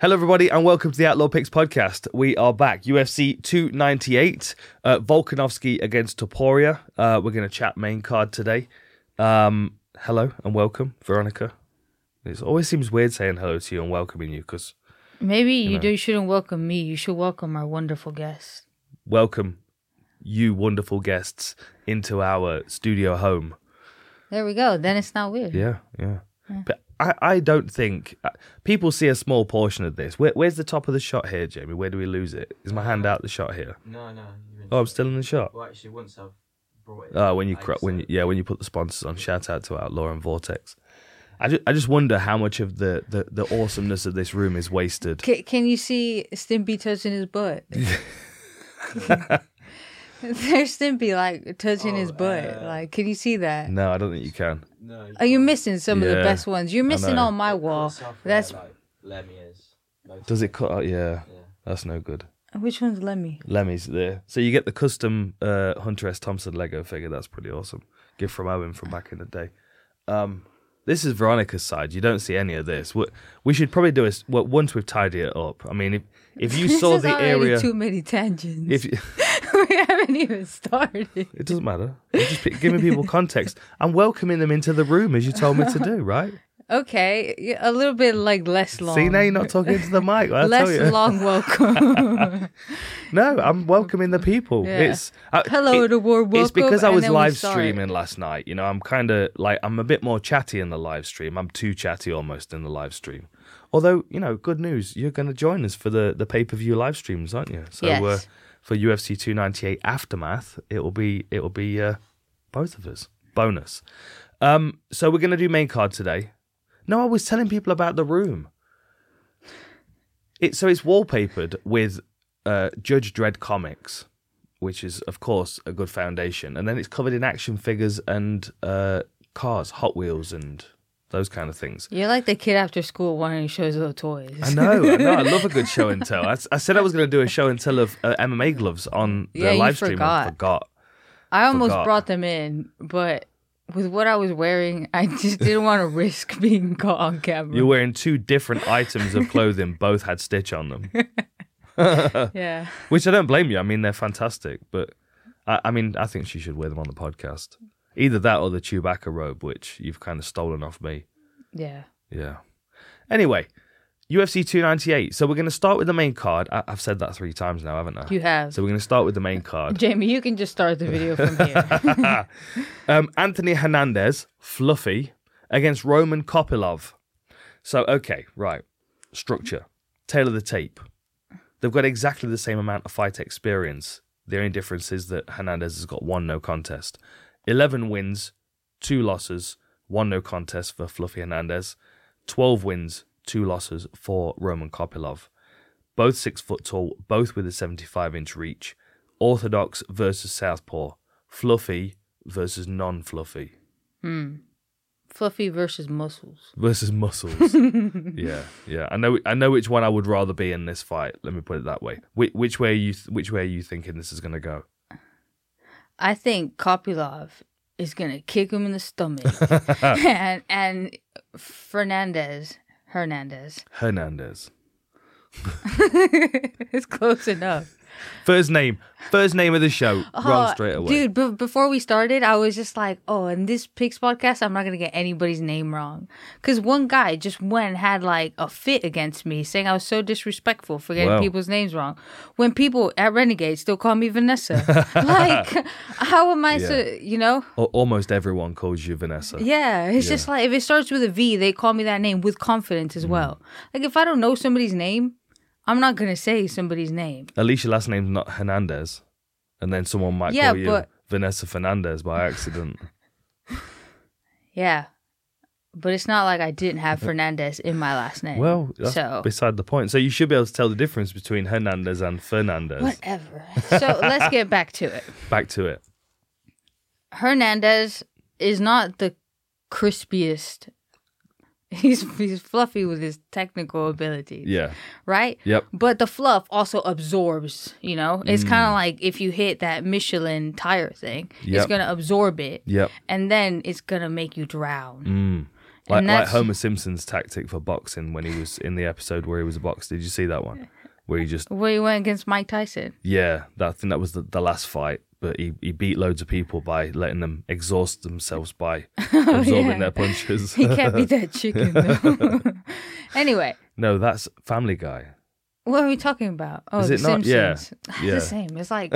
Hello, everybody, and welcome to the Outlaw Picks podcast. We are back. UFC 298, Volkanovski against Topuria. We're going to chat main card today. Hello and welcome, Veronica. It always seems weird saying hello to you and welcoming you because... Maybe you shouldn't welcome me. You should welcome our wonderful guests. Welcome, you wonderful guests, into our studio home. There we go. Then it's not weird. Yeah. But I don't think... people see a small portion of this. Where's the top of the shot here, Jamie? Where do we lose it? Is my hand out the shot here? No. Oh, I'm still in the shot? Well, actually, once I've brought it... Oh, when you put the sponsors on. Shout out to Outlaw and Vortex. I just wonder how much of the awesomeness of this room is wasted. Can you see Stimpy touching his butt? There's Stimpy, like, touching his butt. Like, can you see that? No, I don't think you can. No. You're missing some of the Yeah, best ones. You're missing on my wall. That's like Lemmy is. Does it cut out? Yeah. That's no good. Which one's Lemmy? Lemmy's there. So you get the custom Hunter S. Thompson Lego figure. That's pretty awesome. Gift from Owen from back in the day. This is Veronica's side. You don't see any of this. We should probably do it once we've tidied it up. I mean, if you saw the area, too many tangents. if you, We haven't even started. it doesn't matter. I'm just giving people context. I'm welcoming them into the room as you told me to do. Right? Okay, a little bit like less long. See, now you're not talking into the mic. I Less tell you. long welcome. No, I'm welcoming the people. Yeah. Hello, the world. It's because I welcome, was and then we live start. streaming last night. You know, I'm kind of like, I'm a bit more chatty in the live stream. I'm too chatty almost in the live stream. Although, you know, good news, you're going to join us for the pay-per-view live streams, aren't you? So Yes. for UFC 298 Aftermath, it will be both of us. Bonus. So we're going to do main card today. No, I was telling people about the room. It's wallpapered with Judge Dredd comics, which is, of course, a good foundation. And then it's covered in action figures and cars, Hot Wheels and those kind of things. You're like the kid after school wanting to show his little toys. I know. I love a good show and tell. I said I was going to do a show and tell of MMA gloves on the live stream. I forgot. I almost brought them in, but with what I was wearing, I just didn't want to risk being caught on camera. You're wearing two different items of clothing. Both had Stitch on them. Yeah. Which I don't blame you. I mean, they're fantastic. But, I think she should wear them on the podcast. Either that or the Chewbacca robe, which you've kind of stolen off me. Yeah. Yeah. Anyway, UFC 298. So we're going to start with the main card. I've said that 3 times now, haven't I? You have. So we're going to start with the main card. Jamie, you can just start the video from here. Anthony Hernandez, Fluffy, against Roman Kopylov. So, okay, right. Structure. Tail of the tape. They've got exactly the same amount of fight experience. The only difference is that Hernandez has got 1 no contest. 11 wins, 2 losses, 1 no contest for Fluffy Hernandez. 12 wins, 2 losses for Roman Kopylov. Both 6 foot tall, both with a 75-inch reach. Orthodox versus Southpaw. Fluffy versus non-fluffy. Fluffy versus muscles. Versus muscles. Yeah. I know which one I would rather be in this fight. Let me put it that way. Which way are you thinking this is going to go? I think Kopylov is going to kick him in the stomach. and Hernandez. It's close enough. First name of the show. Wrong straight away. Dude, but before we started, I was just like, in this Picks podcast, I'm not going to get anybody's name wrong. Because one guy just went and had like a fit against me, saying I was so disrespectful for getting people's names wrong. When people at Renegade still call me Vanessa. Like, how am I Almost everyone calls you Vanessa. Yeah, it's just like, if it starts with a V, they call me that name with confidence as well. Like, if I don't know somebody's name, I'm not going to say somebody's name. At least your last name's not Hernandez. And then someone might call you Vanessa Fernandez by accident. Yeah. But it's not like I didn't have Fernandez in my last name. Well, that's beside the point. So you should be able to tell the difference between Hernandez and Fernandez. Whatever. So let's get back to it. Back to it. Hernandez is not the crispiest. He's fluffy with his technical abilities. Yeah. Right? Yep. But the fluff also absorbs, It's kind of like if you hit that Michelin tire thing, it's going to absorb it. Yep. And then it's going to make you drown. Like Homer Simpson's tactic for boxing when he was in the episode where he was a boxer. Did you see that one? Where he went against Mike Tyson. Yeah, I think that was the last fight. But he beat loads of people by letting them exhaust themselves by absorbing their punches. He can't beat that chicken, though. Anyway. No, that's Family Guy. What are we talking about? Oh, Is The it not? Simpsons. Yeah. It's the same. It's like,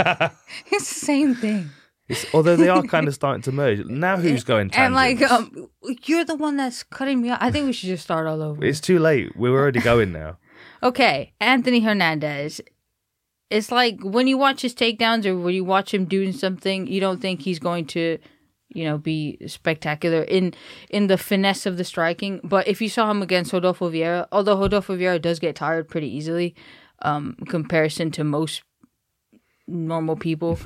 it's the same thing. Although they are kind of starting to merge. Now who's going tangents? And you're the one that's cutting me off. I think we should just start all over. It's too late. We're already going now. Okay, Anthony Hernandez. It's like when you watch his takedowns or when you watch him doing something, you don't think he's going to, be spectacular in the finesse of the striking. But if you saw him against Rodolfo Vieira, although Rodolfo Vieira does get tired pretty easily, in comparison to most normal people,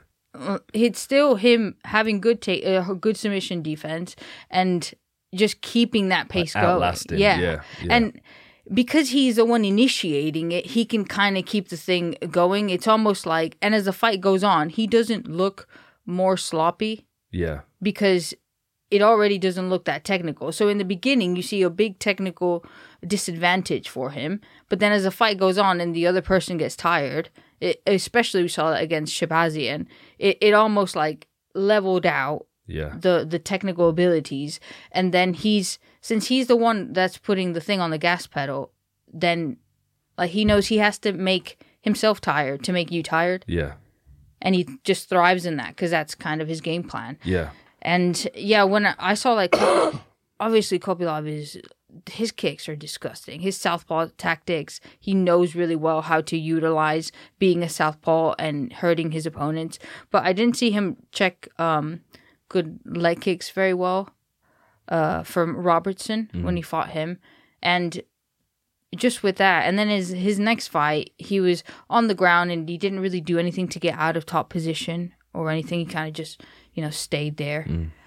it's still him having good submission defense and just keeping that pace going. Outlasting. Yeah. And because he's the one initiating it, he can kind of keep the thing going. It's almost like, and as the fight goes on, he doesn't look more sloppy. Yeah. Because it already doesn't look that technical. So in the beginning, you see a big technical disadvantage for him. But then as the fight goes on and the other person gets tired, especially we saw that against Shabazian, it almost like leveled out. Yeah. The technical abilities. And then since he's the one that's putting the thing on the gas pedal, then like he knows he has to make himself tired to make you tired. Yeah. And he just thrives in that because that's kind of his game plan. Yeah. And when I saw like, obviously Kopylov his kicks are disgusting. His southpaw tactics, he knows really well how to utilize being a southpaw and hurting his opponents. But I didn't see him check good leg kicks very well from Robertson when he fought him. And just with that, and then his next fight, he was on the ground and he didn't really do anything to get out of top position or anything. He kind of just, stayed there.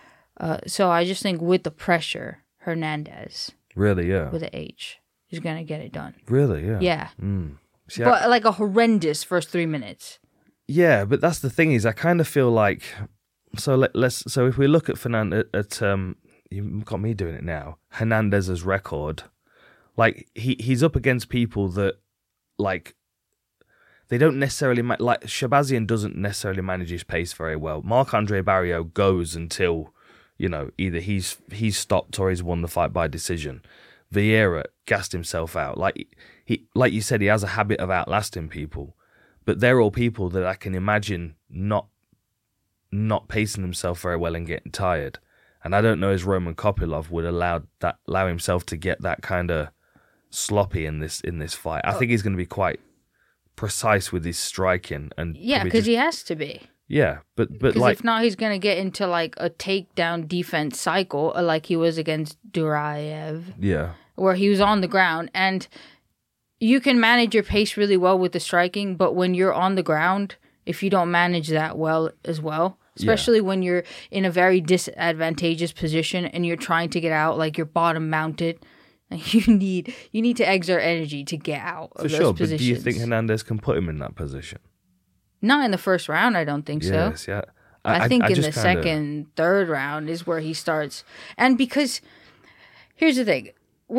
So I just think with the pressure, Hernandez, really, yeah, with an H, is going to get it done. Really, yeah. Yeah. See, but like a horrendous first 3 minutes. Yeah, but that's the thing is I kind of feel like, so if we look at Fernandez, you've got me doing it now, Hernandez's record, like he's up against people that like they don't necessarily like Shabazian doesn't necessarily manage his pace very well. Marc-Andre Barriault goes until either he's stopped or he's won the fight by decision. Vieira gassed himself out. Like you said, he has a habit of outlasting people, but they're all people that I can imagine not pacing themselves very well and getting tired. And I don't know as Roman Kopylov would allow himself to get that kind of sloppy in this fight. I think he's going to be quite precise with his striking, and because he has to be. Yeah, but like if not, he's going to get into like a takedown defense cycle, like he was against Duraev. Yeah, where he was on the ground, and you can manage your pace really well with the striking, but when you're on the ground, if you don't manage that well as well. Especially when you're in a very disadvantageous position and you're trying to get out, like you're bottom mounted. You need to exert energy to get out of those positions. But do you think Hernandez can put him in that position? Not in the first round, I don't think so. Yes, yeah. I think in the second, third round is where he starts. And because, here's the thing.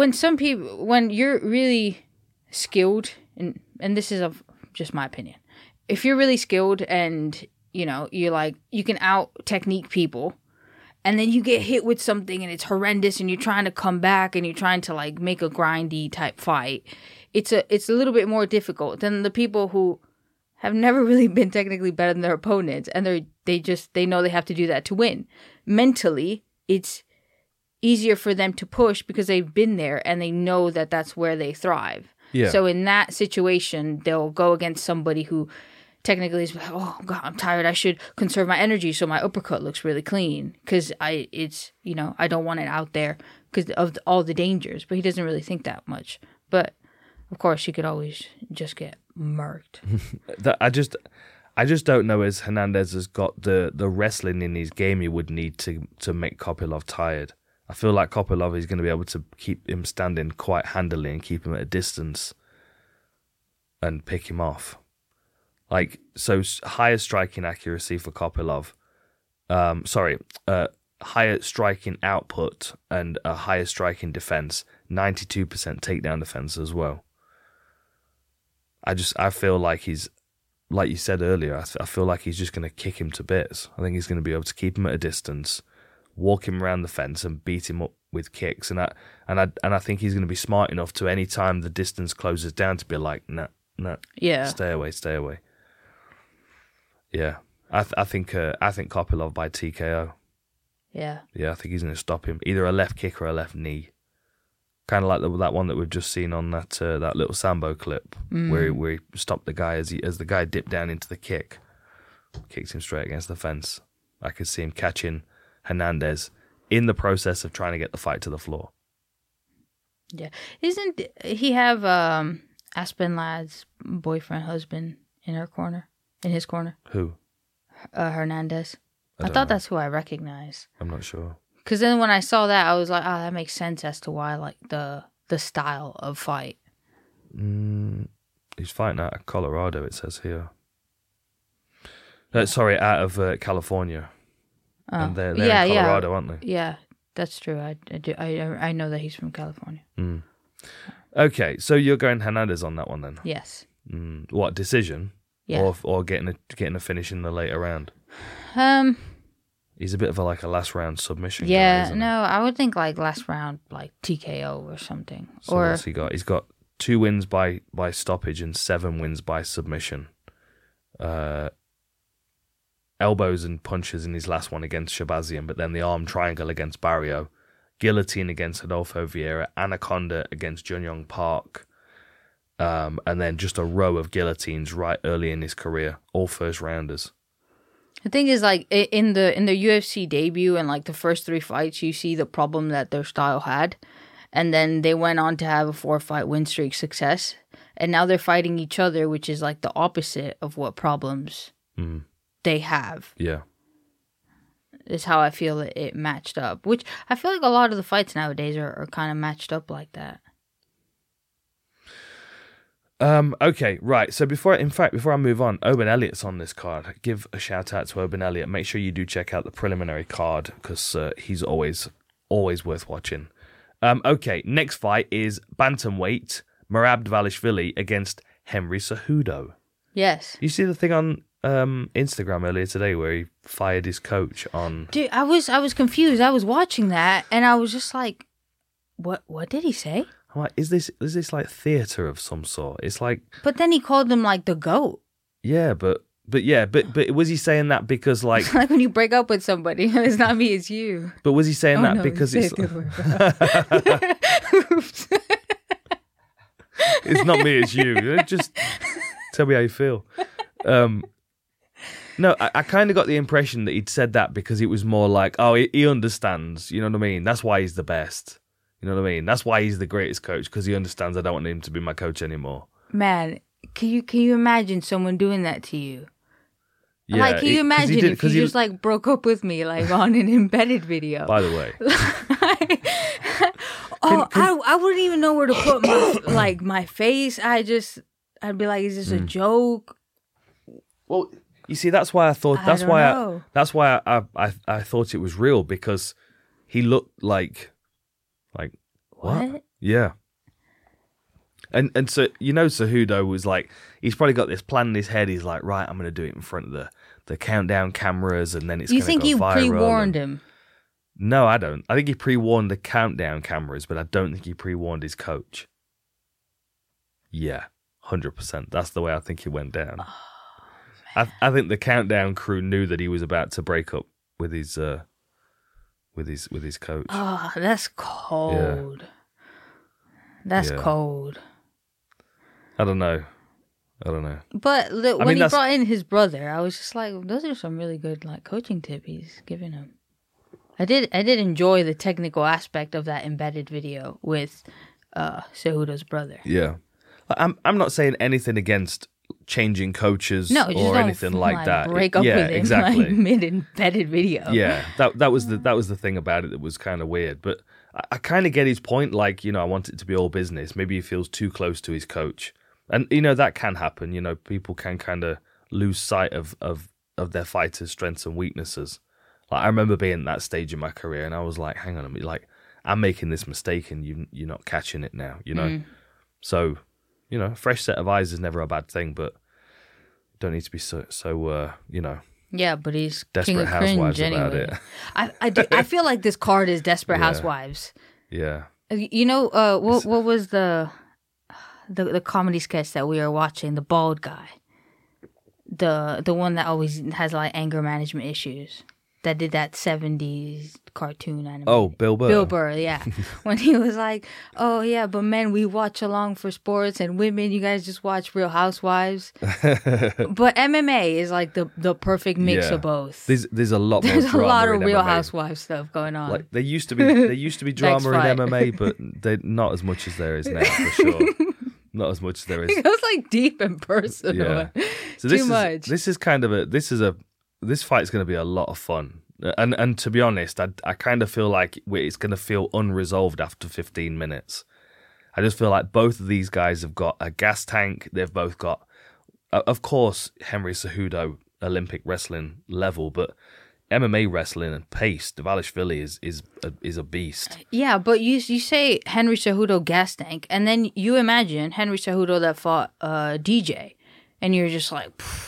When you're really skilled, and this is just my opinion. If you're really skilled and, you're like, you can out-technique people, and then you get hit with something and it's horrendous and you're trying to come back and you're trying to like make a grindy type fight. It's a little bit more difficult than the people who have never really been technically better than their opponents and they know they have to do that to win. Mentally, it's easier for them to push because they've been there and they know that that's where they thrive. Yeah. So in that situation, they'll go against somebody who technically is like, oh God, I'm tired. I should conserve my energy so my uppercut looks really clean because I don't want it out there because of all the dangers. But he doesn't really think that much. But of course, he could always just get murked. I just don't know as Hernandez has got the wrestling in his game he would need to make Kopylov tired. I feel like Kopylov is going to be able to keep him standing quite handily and keep him at a distance and pick him off. Like, so higher striking accuracy for Kopylov. higher striking output and a higher striking defense, 92% takedown defense as well. I feel like he's, like you said earlier, I feel like he's just going to kick him to bits. I think he's going to be able to keep him at a distance, walk him around the fence, and beat him up with kicks. And I think he's going to be smart enough to, any time the distance closes down, to be like, no, Yeah. stay away. Yeah, I think Kopylov by TKO. Yeah. Yeah, I think he's going to stop him. Either a left kick or a left knee. Kind of like that one that we've just seen on that little Sambo clip, where he stopped the guy as the guy dipped down into the kick, kicked him straight against the fence. I could see him catching Hernandez in the process of trying to get the fight to the floor. Yeah. Isn't he have Aspen Ladd's boyfriend, husband in his corner? Who? Hernandez. I thought know. that's who I recognized. I'm not sure. Because then when I saw that, I was like, that makes sense as to why, like, the style of fight. He's fighting out of Colorado, it says here. Sorry, out of California. And they're in Colorado, aren't they? Yeah, that's true. I know that he's from California. Okay, so you're going Hernandez on that one then? Yes. What, decision? Yeah. Or getting a finish in the later round? He's a bit of a last round submission guy, isn't he? No, I would think like last round, like TKO or something. So what's he got? He's got 2 wins by stoppage and 7 wins by submission. Elbows and punches in his last one against Shabazian, but then the arm triangle against Barrio, guillotine against Adolfo Vieira, anaconda against Jun-Yong Park, and then just a row of guillotines right early in his career, all first rounders. The thing is, like, in the UFC debut and, like, the first 3 fights, you see the problem that their style had. And then they went on to have a 4-fight win streak success. And now they're fighting each other, which is, like, the opposite of what problems they have. Yeah. Is how I feel it matched up. Which I feel like a lot of the fights nowadays are kind of matched up like that. Okay, right. So before I move on, Oban Elliott's on this card. Give a shout out to Oban Elliott. Make sure you do check out the preliminary card because he's always worth watching. Okay, next fight is bantamweight Merab Dvalishvili against Henry Cejudo. Yes. You see the thing on Instagram earlier today where he fired his coach on. Dude, I was confused. I was watching that and I was just like, what did he say? I'm like, is this like theater of some sort? It's like. But then he called him like the GOAT. Yeah, but was he saying that because like. Like when you break up with somebody, it's not me, it's you. But was he saying that because it's. It's not me, it's you. Just tell me how you feel. No, I kind of got the impression that he'd said that because it was more like, oh, he understands. You know what I mean? That's why he's the best. You know what I mean? That's why he's the greatest coach, because he understands I don't want him to be my coach anymore. Man, can you imagine someone doing that to you? Yeah, like, can you imagine if you just like broke up with me like on an embedded video? By the way. I wouldn't even know where to put my face. I'd be like, is this a joke? Well, you see, that's why I thought I thought it was real, because he looked like what? Yeah. And so, Cejudo was like, he's probably got this plan in his head. He's like, right, I'm going to do it in front of the countdown cameras, and then it's going to go viral. You think he pre-warned him? No, I don't. I think he pre-warned the countdown cameras, but I don't think he pre-warned his coach. Yeah, 100%. That's the way I think it went down. Oh, I think the countdown crew knew that he was about to break up with his coach. Oh, that's cold. Yeah. That's cold. I don't know. But when he brought in his brother, I was just like, those are some really good like coaching tips he's giving him. I did enjoy the technical aspect of that embedded video with Cejudo's brother. Yeah. I'm not saying anything against changing coaches or anything like that. Break up with him exactly. like mid-embedded video. Yeah, that was the thing about it that was kind of weird. But I kind of get his point. Like, I want it to be all business. Maybe he feels too close to his coach, and that can happen. People can kind of lose sight of their fighters' strengths and weaknesses. Like, I remember being at that stage in my career, and I was like, hang on a minute, like, I'm making this mistake, and you're not catching it now, you know? So, you know, a fresh set of eyes is never a bad thing, but don't need to be so you know. Yeah, but he's Desperate king of Housewives cringe about anyway. it. I feel like this card is Desperate Yeah. Housewives. Yeah. You know, what was the comedy sketch that we were watching? The bald guy, the one that always has like anger management issues. That did that 70s cartoon anime. Oh, Bill Burr. Bill Burr, yeah. When he was like, oh, yeah, but men, we watch along for sports, and women, you guys just watch Real Housewives. But MMA is like the perfect mix of both. There's a lot more There's a drama lot of in Real MMA. Housewives stuff going on. Like, there used to be drama in fight. MMA, but not as much as there is now, for sure. Not as much as there is. It was like deep and personal. Yeah. So Too much. This fight's going to be a lot of fun. And to be honest, I kind of feel like it's going to feel unresolved after 15 minutes. I just feel like both of these guys have got a gas tank. They've both got, of course, Henry Cejudo, Olympic wrestling level, but MMA wrestling and pace, Dvalishvili is a beast. Yeah, but you say Henry Cejudo gas tank, and then you imagine Henry Cejudo that fought DJ, and you're just like, pfft.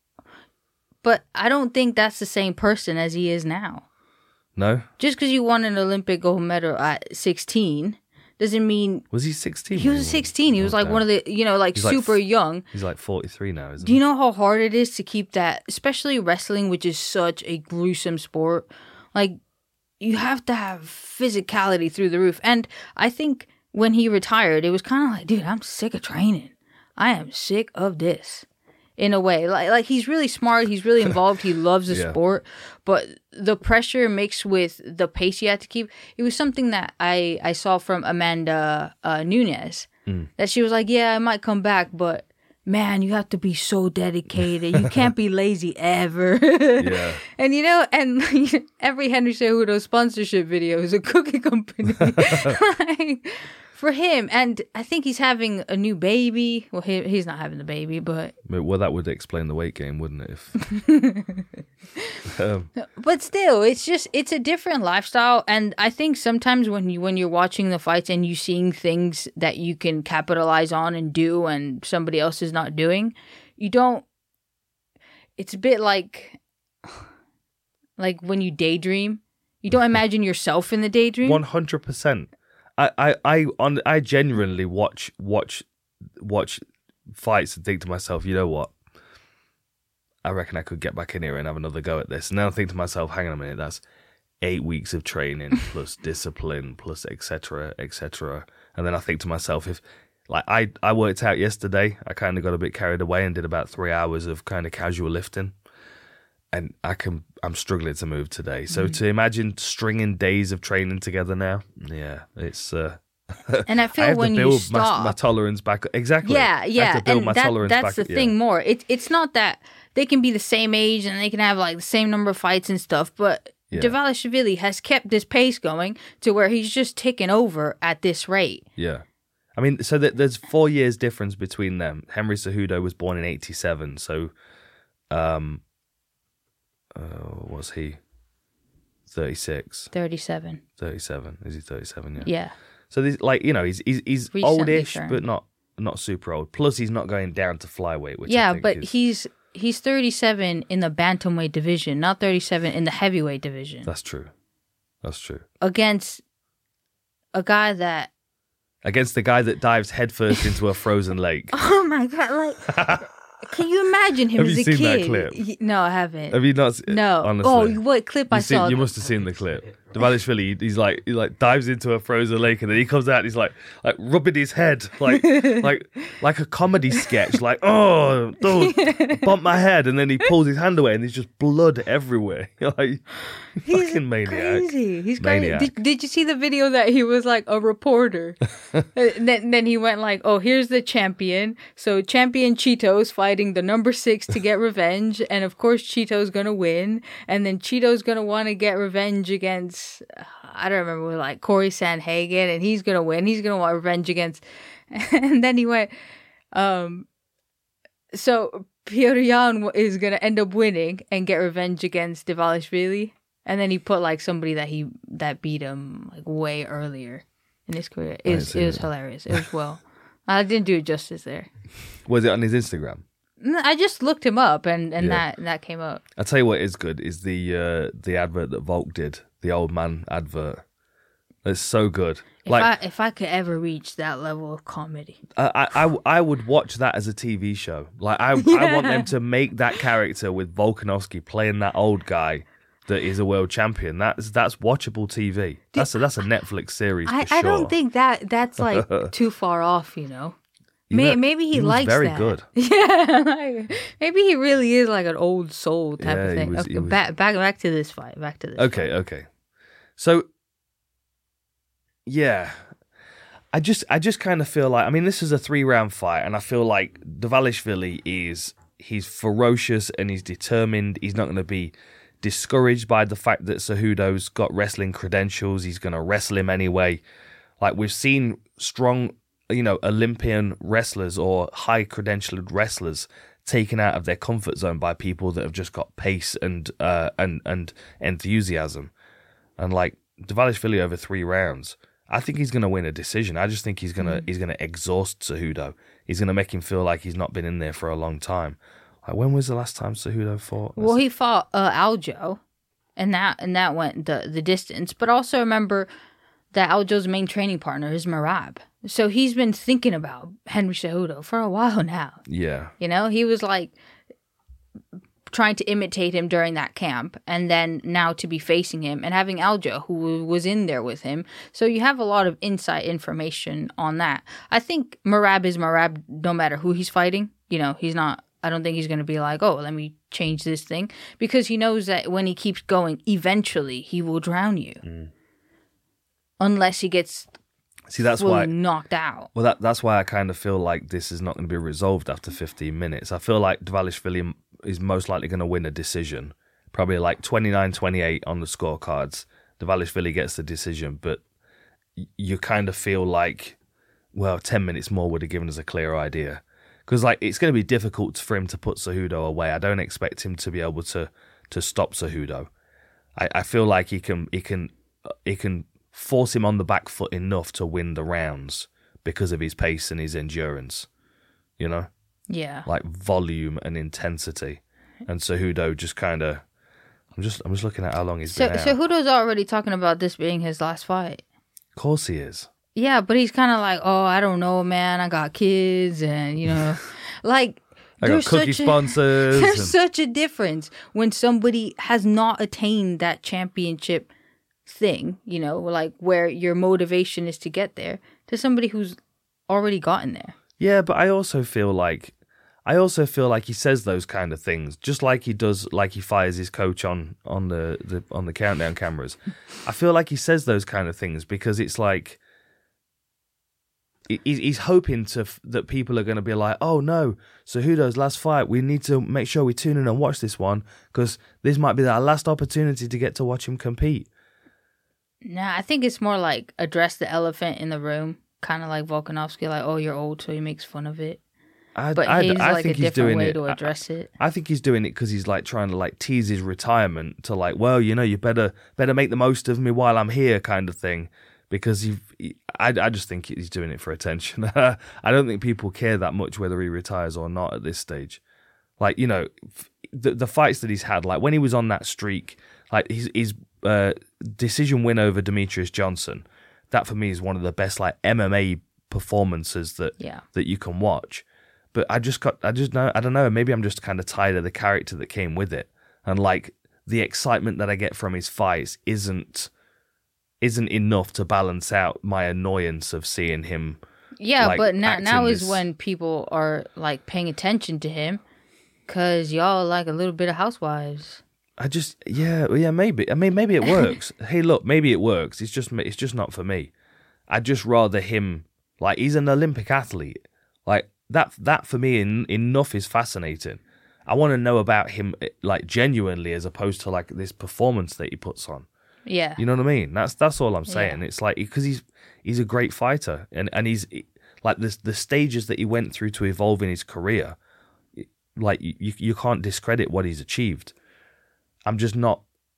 But I don't think that's the same person as he is now. No? Just because you won an Olympic gold medal at 16 doesn't mean... Was he 16? He was 16. He was like one of the, he's super young. He's like 43 now, isn't he? Do you know how hard it is to keep that, especially wrestling, which is such a gruesome sport? Like, you have to have physicality through the roof. And I think when he retired, it was kind of like, dude, I'm sick of training. I am sick of this. In a way, like he's really smart, he's really involved, he loves the sport, but the pressure mixed with the pace you had to keep, it was something that I saw from Amanda Nunes, that she was like, yeah, I might come back, but man, you have to be so dedicated, you can't be lazy ever. Yeah. And every Henry Cejudo sponsorship video is a cookie company. Like, for him, and I think he's having a new baby. Well, he's not having the baby, but... Well, that would explain the weight gain, wouldn't it? But still, it's a different lifestyle, and I think sometimes when you're watching the fights and you're seeing things that you can capitalize on and do and somebody else is not doing, you don't... It's a bit like when you daydream. You don't imagine yourself in the daydream. 100%. I genuinely watch fights and think to myself, you know what? I reckon I could get back in here and have another go at this. And then I think to myself, hang on a minute, that's 8 weeks of training plus discipline plus etc. etc. And then I think to myself, if like I worked out yesterday, I kind of got a bit carried away and did about 3 hours of kind of casual lifting. And I'm struggling to move today. So to imagine stringing days of training together now, yeah, it's. And I feel I have when to build you stop, my tolerance back. Exactly. Yeah, I have to build and my tolerance that's back. the thing. More, it's not that they can be the same age and they can have like the same number of fights and stuff, but Dvalishvili has kept this pace going to where he's just ticking over at this rate. Yeah. I mean, so there's 4 years difference between them. Henry Cejudo was born in 1987, so. Was he 36? 37. 37. Is he 37? Yeah. Yeah. So he's Recently oldish, turned. but not super old. Plus, he's not going down to flyweight, which yeah, I think but is... he's 37 in the bantamweight division, not 37 in the heavyweight division. That's true. Against a guy that... Against the guy that dives headfirst into a frozen lake. Oh my God, like... Can you imagine him Have as you a seen that kid? clip? No, I haven't. Have you not? No. Honestly. Oh, what clip I saw? You must have seen the clip. Dvalishvili, he like dives into a frozen lake and then he comes out and he's like rubbing his head like a comedy sketch. Like, oh, don't bump my head, and then he pulls his hand away and there's just blood everywhere. Like, He's fucking maniac. crazy. He's Maniac. crazy. Did you see the video that he was like a reporter? then he went like, oh, here's the champion. So champion Cheeto's fighting the number 6 to get revenge. And of course, Cheeto's going to win. And then Cheeto's going to want to get revenge against, I don't remember, like Corey Sandhagen. And he's going to win. He's going to want revenge against. And then he went, so Petr Yan is going to end up winning and get revenge against Dvalishvili. And then he put like somebody that beat him like way earlier in his career. It was hilarious. It was well. I didn't do it justice there. Was it on his Instagram? I just looked him up and that came up. I'll tell you what is good is the advert that Volk did, the old man advert. It's so good. If I could ever reach that level of comedy, I would watch that as a TV show. Like I want them to make that character with Volkanovski playing that old guy that is a world champion. That's watchable TV. That's a Netflix series. For sure. I don't think that's like too far off. Maybe he likes very that. Good. Yeah, maybe he really is like an old soul type of thing. Okay, back to this fight. Okay. So, yeah, I just kind of feel like, I mean, this is a 3-round fight, and I feel like Dvalishvili he's ferocious and he's determined. He's not going to be discouraged by the fact that Cejudo's got wrestling credentials. He's going to wrestle him anyway. Like, we've seen strong, Olympian wrestlers or high credentialed wrestlers taken out of their comfort zone by people that have just got pace and enthusiasm. And like Dvalishvili over 3 rounds, I think he's going to win a decision. I just think he's going to exhaust Cejudo. He's going to make him feel like he's not been in there for a long time. Like, when was the last time Cejudo fought? Well, he fought Aljo, and that went the distance. But also remember that Aljo's main training partner is Merab. So he's been thinking about Henry Cejudo for a while now. Yeah. He was like trying to imitate him during that camp, and then now to be facing him and having Aljo, who was in there with him. So you have a lot of inside information on that. I think Merab is Merab no matter who he's fighting. He's not, I don't think he's going to be like, oh, let me change this thing, because he knows that when he keeps going, eventually he will drown you. Unless he gets knocked out. Well, that's why I kind of feel like this is not going to be resolved after 15 minutes. I feel like Dvalishvili is most likely going to win a decision. Probably like 29-28 on the scorecards. Dvalishvili gets the decision, but you kind of feel like, well, 10 minutes more would have given us a clear idea. Because like, it's going to be difficult for him to put Cejudo away. I don't expect him to be able to stop Cejudo. I feel like he can force him on the back foot enough to win the rounds because of his pace and his endurance. Yeah. Like volume and intensity. And Cejudo just kind of, I'm just looking at how long he's been out. Cejudo's already talking about this being his last fight. Of course he is. Yeah, but he's kind of like, oh, I don't know, man. I got kids and, like... I got cookie sponsors. There's such a difference when somebody has not attained that championship thing, like where your motivation is to get there, to somebody who's already gotten there. Yeah, but I also feel like he says those kind of things, just like he does, like he fires his coach on the countdown cameras. I feel like he says those kind of things because it's like he's hoping that people are going to be like, oh no, Cejudo's last fight, we need to make sure we tune in and watch this one because this might be our last opportunity to get to watch him compete. Nah, I think it's more like address the elephant in the room, kind of like Volkanovski, like, oh, you're old, so he makes fun of it. I think he's doing way to address it. I think he's doing it because he's like trying to like tease his retirement to like, well, you better make the most of me while I'm here, kind of thing. Because I just think he's doing it for attention. I don't think people care that much whether he retires or not at this stage. Like, the fights that he's had, like when he was on that streak, like his decision win over Demetrius Johnson, that for me is one of the best like MMA performances that you can watch. But I don't know, maybe I'm just kind of tired of the character that came with it, and like the excitement that I get from his fights isn't enough to balance out my annoyance of seeing him. Yeah, like, but now is when people are like paying attention to him, cause y'all like a little bit of Housewives. Maybe. I mean, maybe it works. Hey, look, maybe it works. It's just not for me. I'd just rather him, like, he's an Olympic athlete. Like, that for me, enough is fascinating. I want to know about him, like, genuinely, as opposed to, like, this performance that he puts on. Yeah. You know what I mean? That's all I'm saying. Yeah. It's like, because he's a great fighter, and he's, like, the stages that he went through to evolve in his career, like, you can't discredit what he's achieved. I'm just not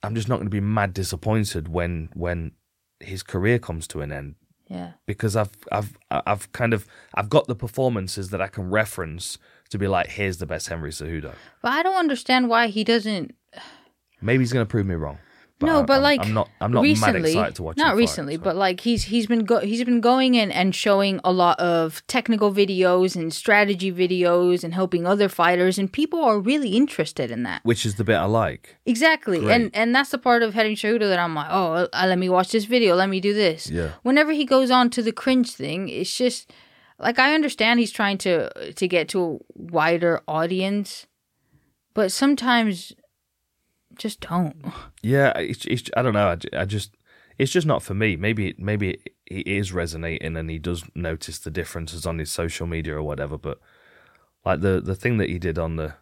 I'm just not going to be mad disappointed when his career comes to an end. Yeah. Because I've got the performances that I can reference to be like, here's the best Henry Cejudo. But I don't understand why he doesn't. Maybe he's going to prove me wrong. I'm not recently, mad excited to watch him not fight, recently, so. but like he's been going and showing a lot of technical videos and strategy videos and helping other fighters, and people are really interested in that. Which is the bit I like. Exactly, Great. and that's the part of Henry Cejudo that I'm like, oh, let me watch this video, let me do this. Yeah. Whenever he goes on to the cringe thing, it's just like I understand he's trying to get to a wider audience, but sometimes. Just don't. Yeah, it's I don't know. I just it's just not for me. Maybe it is resonating, and he does notice the differences on his social media or whatever. But like the thing that he did on the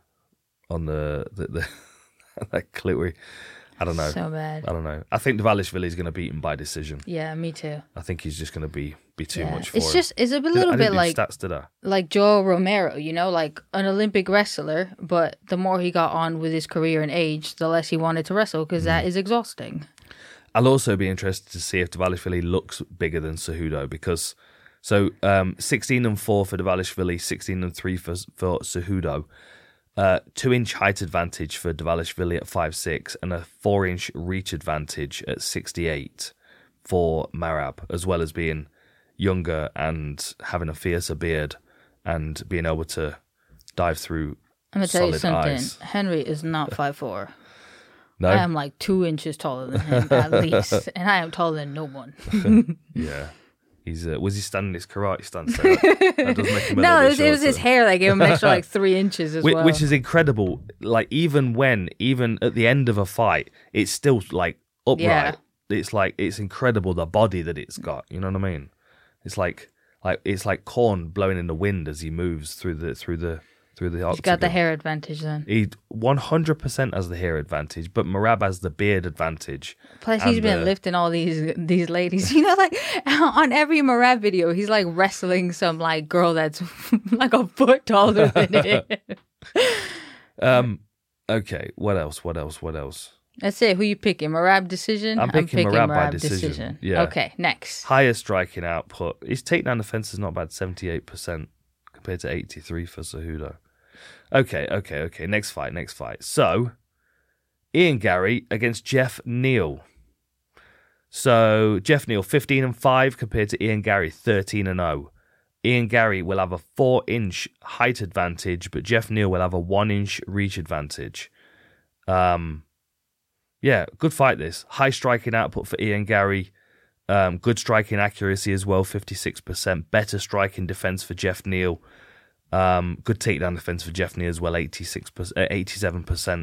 that clip where I don't know. So bad. I don't know. I think Dvalishvili is going to beat him by decision. Yeah, me too. I think he's just going to be too much for him. It's a little bit like stats, did I? Like Joel Romero, like an Olympic wrestler, but the more he got on with his career and age, the less he wanted to wrestle because that is exhausting. I'll also be interested to see if Dvalishvili looks bigger than Cejudo because 16-4 for Dvalishvili, 16-3 for Cejudo. 2-inch height advantage for Dvalishvili at 5'6", and a 4-inch reach advantage at 68 for Merab, as well as being younger and having a fiercer beard and being able to dive through I'm going to tell you solid something. eyes. Henry is not 5'4". No? I am like 2 inches taller than him, at least. And I am taller than no one. Yeah. He's was he standing his karate stance? So that does make him a No, little it bit was his shorter. hair that gave him an extra like 3 inches as well. Which is incredible. Like even at the end of a fight, it's still like upright. Yeah. It's incredible the body that it's got. You know what I mean? It's like corn blowing in the wind as he moves through the octagon. He's got the hair advantage then. He 100% has the hair advantage, but Merab has the beard advantage. Plus, he's been lifting all these ladies. Like on every Merab video, he's like wrestling some like girl that's like a foot taller than him. Okay, what else? That's it. Who you picking? Merab decision? I'm picking Merab by decision. Yeah. Okay, next. Higher striking output. His takedown defense is not bad, 78% compared to 83% for Cejudo. Okay. Next fight. So, Ian Garry against Jeff Neal. So, Jeff Neal, 15-5 compared to Ian Garry, 13-0. Ian Garry will have a 4-inch height advantage, but Jeff Neal will have a 1-inch reach advantage. Yeah, good fight this. High striking output for Ian Garry. Good striking accuracy as well, 56%. Better striking defense for Jeff Neal. Good takedown defense for Jeff Neal as well, 87%.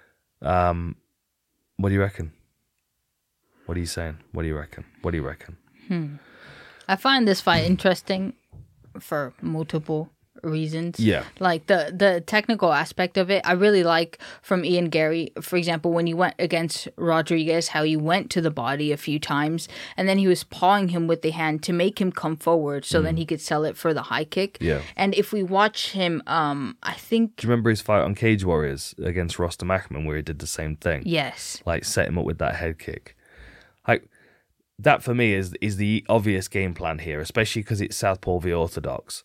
What do you reckon? What are you saying? What do you reckon? I find this fight interesting for multiple reasons. Yeah. Like the technical aspect of it, I really like from Ian Garry. For example, when he went against Rodriguez, how he went to the body a few times and then he was pawing him with the hand to make him come forward so then he could sell it for the high kick. Yeah. And if we watch him, I think... Do you remember his fight on Cage Warriors against Rostam Akman where he did the same thing? Yes. Like set him up with that head kick. Like that for me is the obvious game plan here, especially because it's Southpaw v Orthodox.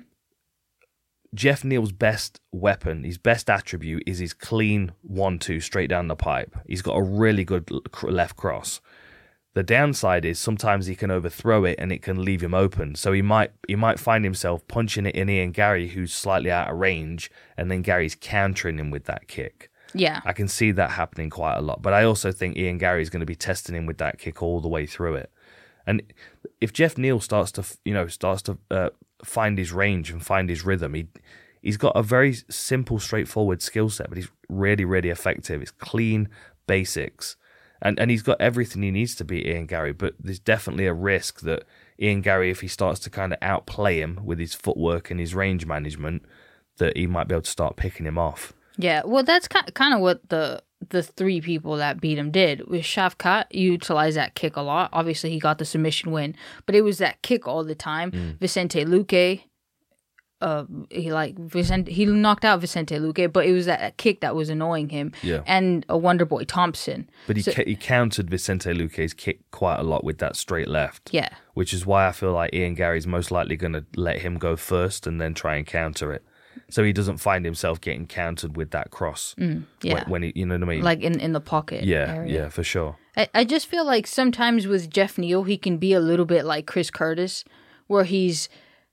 Jeff Neal's best weapon, his best attribute is his clean 1-2 straight down the pipe. He's got a really good left cross. The downside is sometimes he can overthrow it and it can leave him open. So he might find himself punching it in Ian Garry, who's slightly out of range, and then Gary's countering him with that kick. Yeah. I can see that happening quite a lot. But I also think Ian Garry is going to be testing him with that kick all the way through it. And if Jeff Neal starts to find his range and find his rhythm, he's got a very simple, straightforward skill set, but he's really, really effective. It's clean basics. And he's got everything he needs to beat Ian Garry, but there's definitely a risk that Ian Garry, if he starts to kind of outplay him with his footwork and his range management, that he might be able to start picking him off. Yeah, well, that's kind of what the three people that beat him did. With Shavkat, utilized that kick a lot. Obviously, he got the submission win, but it was that kick all the time. Vicente Luque, he knocked out Vicente Luque, but it was that kick that was annoying him. Yeah. And a Wonder Boy Thompson. But he countered Vicente Luque's kick quite a lot with that straight left. Yeah. Which is why I feel like Ian Gary's most likely going to let him go first and then try and counter it. So he doesn't find himself getting countered with that cross. When he, you know what I mean? Like in the pocket area. Yeah, for sure. I just feel like sometimes with Jeff Neal, he can be a little bit like Chris Curtis, where he's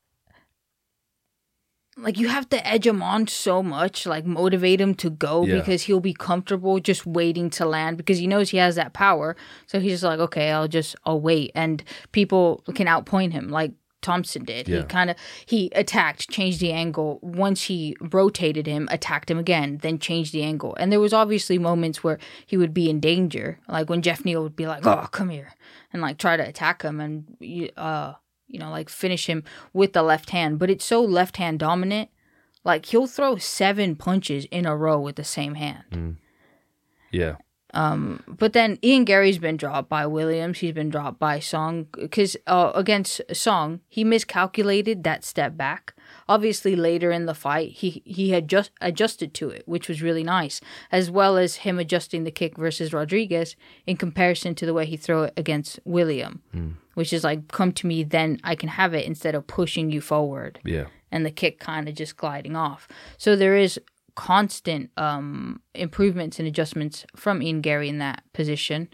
like, you have to edge him on so much, like motivate him to go because he'll be comfortable just waiting to land because he knows he has that power. So he's just like, okay, I'll wait. And people can outpoint him like Thompson did. Yeah. He attacked, changed the angle. Once he rotated him, attacked him again, then changed the angle. And there was obviously moments where he would be in danger. Like when Jeff Neal would be like, oh, come here. And like try to attack him and, like finish him with the left hand. But it's so left hand dominant. Like he'll throw 7 punches in a row with the same hand. Yeah. But then Ian Gary's been dropped by Williams. He's been dropped by Song because against Song, he miscalculated that step back. Obviously, later in the fight, he had just adjusted to it, which was really nice, as well as him adjusting the kick versus Rodriguez in comparison to the way he threw it against William, which is like, come to me, then I can have it instead of pushing you forward. Yeah. And the kick kind of just gliding off. So there is constant improvements and adjustments from Ian Gary in that position.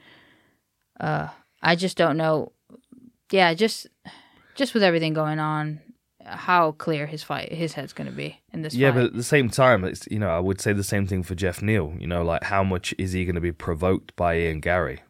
I just don't know. Yeah, just with everything going on, how clear his head's going to be in this fight. Yeah, but at the same time, it's, I would say the same thing for Jeff Neal. Like how much is he going to be provoked by Ian Gary?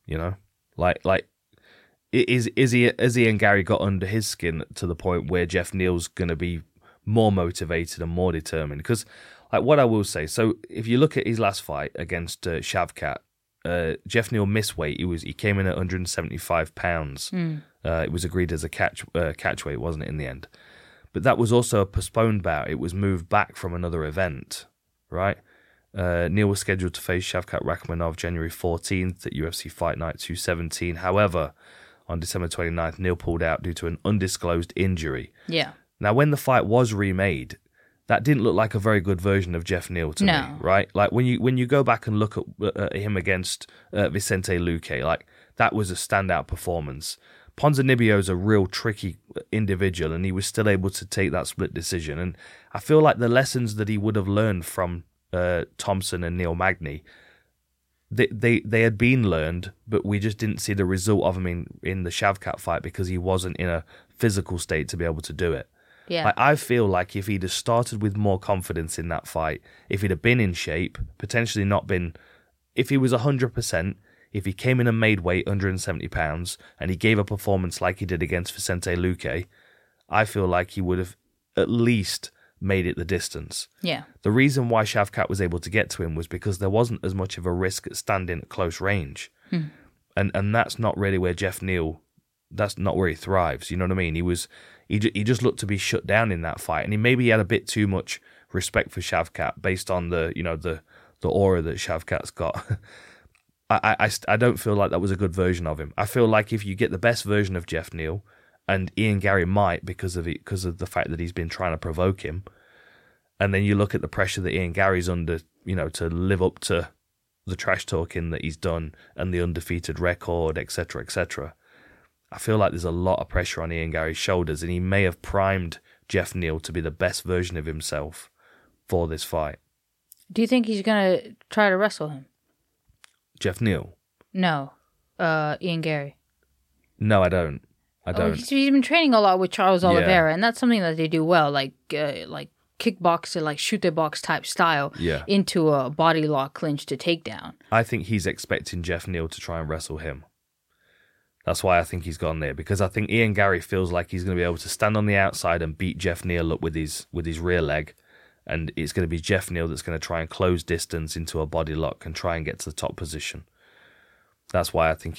Like is Ian Gary got under his skin to the point where Jeff Neal's going to be more motivated and more determined? Because like what I will say, so if you look at his last fight against Shavkat, Jeff Neal missed weight. He came in at 175 pounds. It was agreed as a catch weight, wasn't it, in the end? But that was also a postponed bout. It was moved back from another event, right? Neal was scheduled to face Shavkat Rakhmonov January 14th at UFC Fight Night 217. However, on December 29th, Neal pulled out due to an undisclosed injury. Yeah. Now, when the fight was remade, that didn't look like a very good version of Jeff Neal to me, right? Like when you go back and look at him against Vicente Luque, like that was a standout performance. Ponzinibbio's a real tricky individual, and he was still able to take that split decision. And I feel like the lessons that he would have learned from Thompson and Neil Magny, they had been learned, but we just didn't see the result of him in the Shavkat fight because he wasn't in a physical state to be able to do it. Yeah. Like, I feel like if he'd have started with more confidence in that fight, if he'd have been in shape, potentially not been, if he was 100%, if he came in and made weight 170 pounds and he gave a performance like he did against Vicente Luque, I feel like he would have at least made it the distance. Yeah. The reason why Shavkat was able to get to him was because there wasn't as much of a risk at standing at close range. And that's not really where Jeff Neal, that's not where he thrives. You know what I mean? He just looked to be shut down in that fight, and he had a bit too much respect for Shavkat based on the aura that Shavkat's got. I don't feel like that was a good version of him. I feel like if you get the best version of Jeff Neal, and Ian Gary might because of the fact that he's been trying to provoke him, and then you look at the pressure that Ian Gary's under, to live up to the trash talking that he's done and the undefeated record, etc., etc. I feel like there's a lot of pressure on Ian Gary's shoulders, and he may have primed Jeff Neal to be the best version of himself for this fight. Do you think he's going to try to wrestle him? Jeff Neal? No. Ian Gary? No, I don't. He's been training a lot with Charles Oliveira, and that's something that they do well, like kickboxer, like shoot the box type style, into a body lock clinch to takedown. I think he's expecting Jeff Neal to try and wrestle him. That's why I think he's gone there, because I think Ian Gary feels like he's going to be able to stand on the outside and beat Jeff Neal up with his rear leg, and it's going to be Jeff Neal that's going to try and close distance into a body lock and try and get to the top position. That's why I think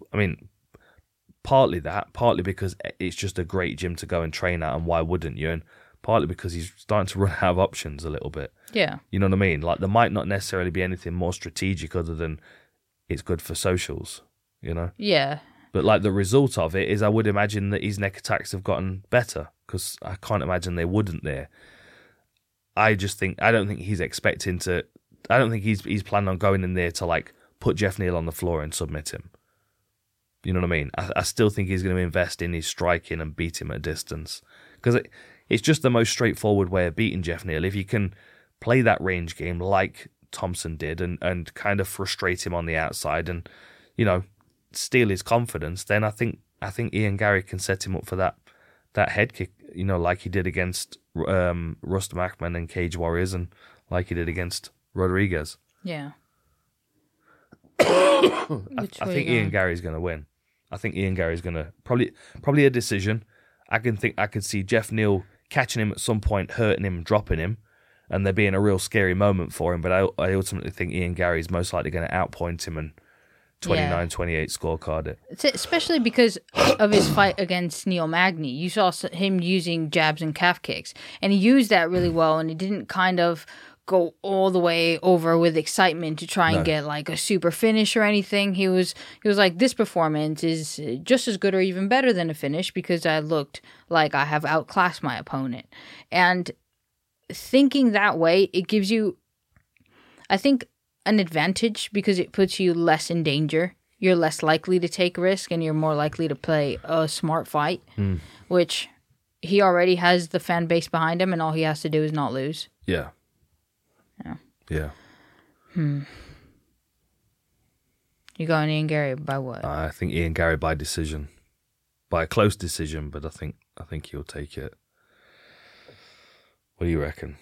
partly because it's just a great gym to go and train at, and why wouldn't you? And partly because he's starting to run out of options a little bit. Yeah. You know what I mean? Like, there might not necessarily be anything more strategic other than it's good for socials, Yeah. But like the result of it is, I would imagine that his neck attacks have gotten better because I can't imagine they wouldn't there. I don't think he's expecting to. I don't think he's planning on going in there to like put Jeff Neal on the floor and submit him. You know what I mean? I still think he's going to invest in his striking and beat him at a distance, because it's just the most straightforward way of beating Jeff Neal. If you can play that range game like Thompson did and kind of frustrate him on the outside and, you know, steal his confidence, then I think Ian Garry can set him up for that head kick, you know, like he did against Rustam Akman and Cage Warriors, and like he did against Rodriguez. Yeah. I think Ian Garry's going to win. I think Ian Garry's going to probably a decision. I could see Jeff Neal catching him at some point, hurting him, dropping him, and there being a real scary moment for him. But I ultimately think Ian Garry's most likely going to outpoint him and 29-28 scorecard it. Especially because of his fight against Neil Magny. You saw him using jabs and calf kicks, and he used that really well, and he didn't kind of go all the way over with excitement to try and get like a super finish or anything. He was like, this performance is just as good or even better than a finish because I looked like I have outclassed my opponent. And thinking that way, it gives you, I think, an advantage because it puts you less in danger. You're less likely to take risk and you're more likely to play a smart fight, which he already has the fan base behind him, and all he has to do is not lose. Yeah. You going Ian Garry by what? I think Ian Garry by decision, by a close decision, but I think he'll take it. What do you reckon?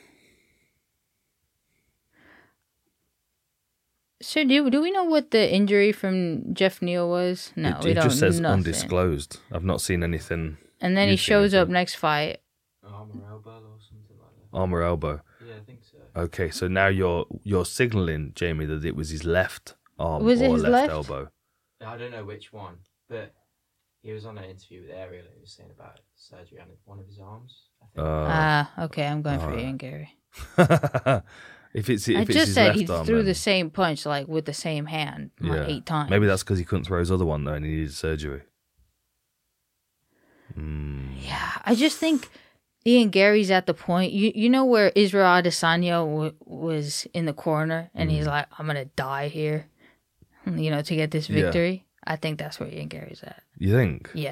So do we know what the injury from Jeff Neal was? No, we don't. It just says nothing. Undisclosed. I've not seen anything. And then he shows up next fight. Armor elbow or something like that. Armor elbow. Yeah, I think so. Okay, so now you're signaling, Jamie, that it was his left arm Was it or his left left? elbow. I don't know which one, but he was on an interview with Ariel and he was saying about surgery on one of his arms. I think. Okay, I'm going for Ian Garry. If it's I his just said left he arm, threw then- the same punch like with the same hand like 8 times. Maybe that's because he couldn't throw his other one though, and he needed surgery. Yeah, I just think Ian Garry's at the point. You know where Israel Adesanya was in the corner, and he's like, "I'm gonna die here," you know, to get this victory. I think that's where Ian Garry's at. You think? Yeah.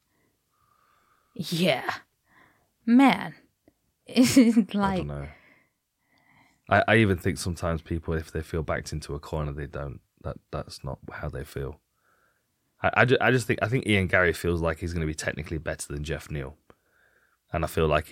Man, it's like I don't know. I even think sometimes people, if they feel backed into a corner, they don't. That's not how they feel. I think Ian Garry feels like he's going to be technically better than Jeff Neal, and I feel like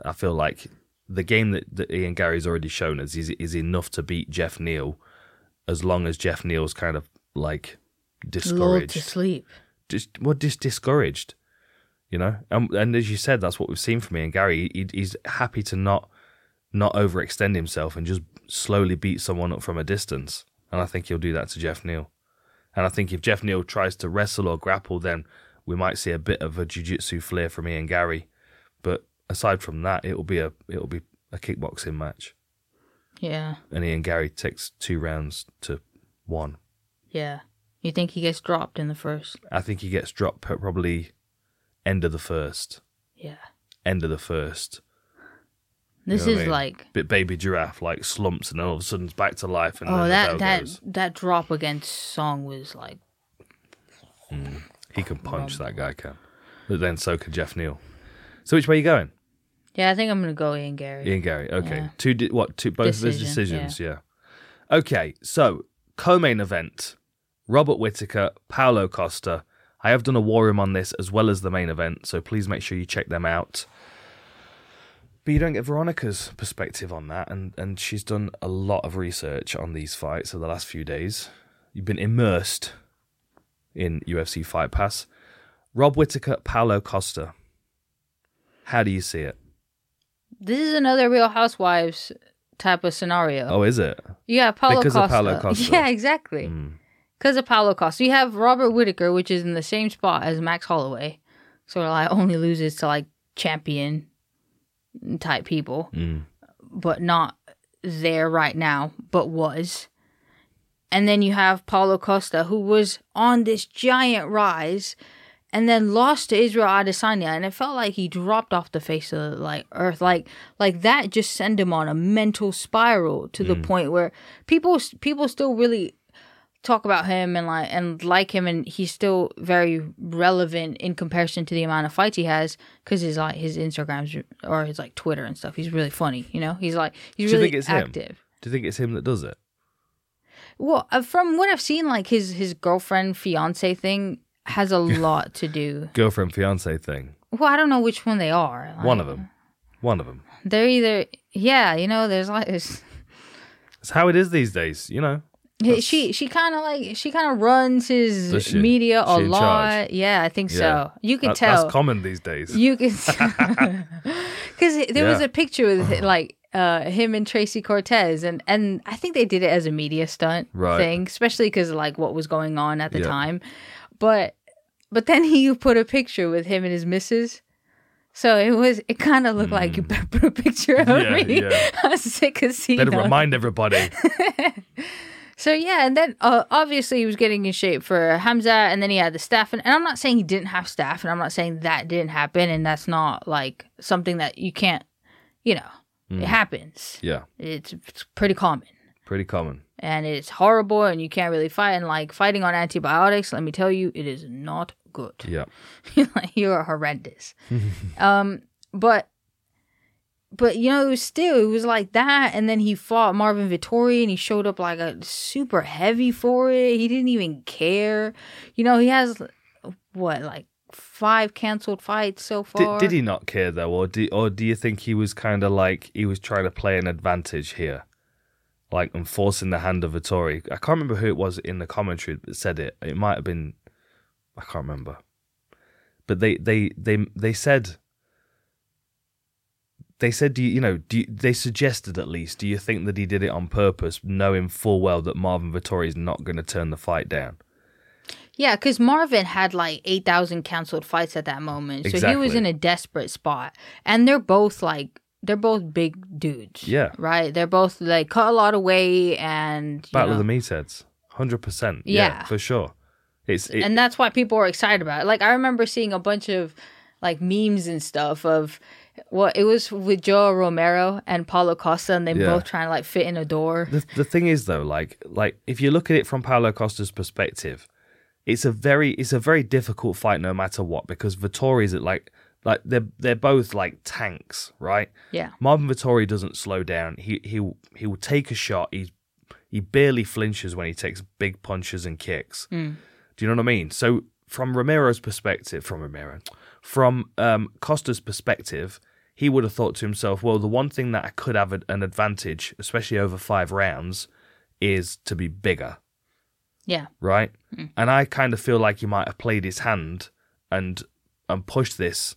the game that Ian Garry's already shown us is enough to beat Jeff Neal, as long as Jeff Neal's kind of like discouraged, lulled to sleep. just discouraged, you know. And as you said, that's what we've seen from Ian Garry. He's happy to not overextend himself and just slowly beat someone up from a distance. And I think he'll do that to Jeff Neal. And I think if Jeff Neal tries to wrestle or grapple, then we might see a bit of a jiu-jitsu flair from Ian Garry. But aside from that, it'll be a kickboxing match. Yeah. And Ian Garry takes 2 rounds to 1. Yeah. You think he gets dropped in the first? I think he gets dropped probably end of the first. Yeah. End of the first. This You know is what I mean? like Bit baby giraffe, like slumps, and then all of a sudden it's back to life. And then the bell goes. that drop against Song was like He can punch, that guy can. But then so can Jeff Neal. So which way are you going? Yeah, I think I'm gonna go Ian Garry. Ian Garry. Okay. Yeah. Two both of his decisions, yeah. Okay, so co-main event. Robert Whittaker, Paulo Costa. I have done a war room on this as well as the main event, so please make sure you check them out. But you don't get Veronica's perspective on that, and she's done a lot of research on these fights over the last few days. You've been immersed in UFC Fight Pass. Rob Whittaker, Paulo Costa. How do you see it? This is another Real Housewives type of scenario. Oh, is it? Yeah, Paulo Because Costa. of Paulo Costa. Yeah, exactly. Because of Paulo Costa. You have Robert Whittaker, which is in the same spot as Max Holloway. So like only loses to like champion type people. But not there right now, but was. And then you have Paulo Costa, who was on this giant rise and then lost to Israel Adesanya, and it felt like he dropped off the face of like earth. Like that just sent him on a mental spiral to the point where people still really talk about him and like him, and he's still very relevant in comparison to the amount of fights he has, because his Instagrams or his like Twitter and stuff. He's really funny, you know. He's really active. Do you think it's him that does it? Well, from what I've seen, like his girlfriend fiance thing has a lot to do. Girlfriend fiance thing. Well, I don't know which one they are. Like, One of them. They're either you know. There's like this. It's how it is these days, you know. She kind of runs his media a lot. Charge? Yeah, I think so. You can tell. That's common these days. You can, because there was a picture with like him and Tracy Cortez, and I think they did it as a media stunt thing, especially because of like what was going on at the time. But then he put a picture with him and his missus. So it kind of looked like you put a picture of me. Yeah. I was sick casino. Better remind everybody. So yeah, and then obviously he was getting in shape for Hamza, and then he had the staff. And I'm not saying he didn't have staff, and I'm not saying that didn't happen, and that's not like something that you can't, you know, it happens. Yeah. It's pretty common. Pretty common. And it's horrible, and you can't really fight. And like fighting on antibiotics, let me tell you, it is not good. Yeah. You are horrendous. But you know, it was like that, and then he fought Marvin Vettori, and he showed up like a super heavy for it. He didn't even care. You know, he has like 5 canceled fights so far. Did he not care though, or do you think he was kind of like he was trying to play an advantage here, like and forcing the hand of Vettori? I can't remember who it was in the commentary that said it. It might have been, I can't remember, but they said. They said, they suggested at least, do you think that he did it on purpose, knowing full well that Marvin Vettori is not going to turn the fight down? Yeah, because Marvin had like 8,000 canceled fights at that moment. So he was in a desperate spot. And they're both big dudes. Yeah. Right? They're both like cut a lot of weight and... Battle of the meatheads. 100%. Yeah, for sure. And that's why people were excited about it. Like, I remember seeing a bunch of like memes and stuff of... Well, it was with Joe Romero and Paulo Costa, and they both trying to like fit in a door. The thing is though, like if you look at it from Paulo Costa's perspective, it's a very difficult fight no matter what, because Vettori's like they're both like tanks, right? Yeah. Marvin Vettori doesn't slow down. He will take a shot. He barely flinches when he takes big punches and kicks. Do you know what I mean? So from Romero's perspective, from Costa's perspective, he would have thought to himself, well, the one thing that I could have an advantage, especially over 5 rounds, is to be bigger. Yeah. Right? And I kind of feel like he might have played his hand and pushed this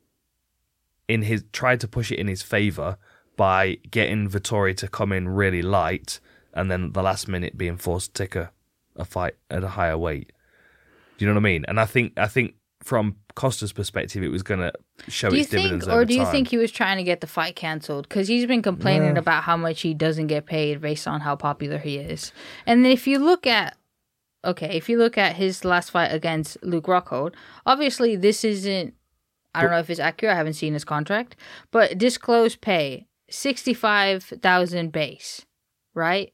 tried to push it in his favor by getting Vettori to come in really light, and then at the last minute being forced to take a fight at a higher weight. Do you know what I mean? And I think from Costa's perspective, it was going to show its dividends over time. Or do you think he was trying to get the fight canceled? Because he's been complaining about how much he doesn't get paid based on how popular he is. And if you look at his last fight against Luke Rockhold, obviously this isn't, I don't know if it's accurate, I haven't seen his contract, but disclosed pay, $65,000 base, right?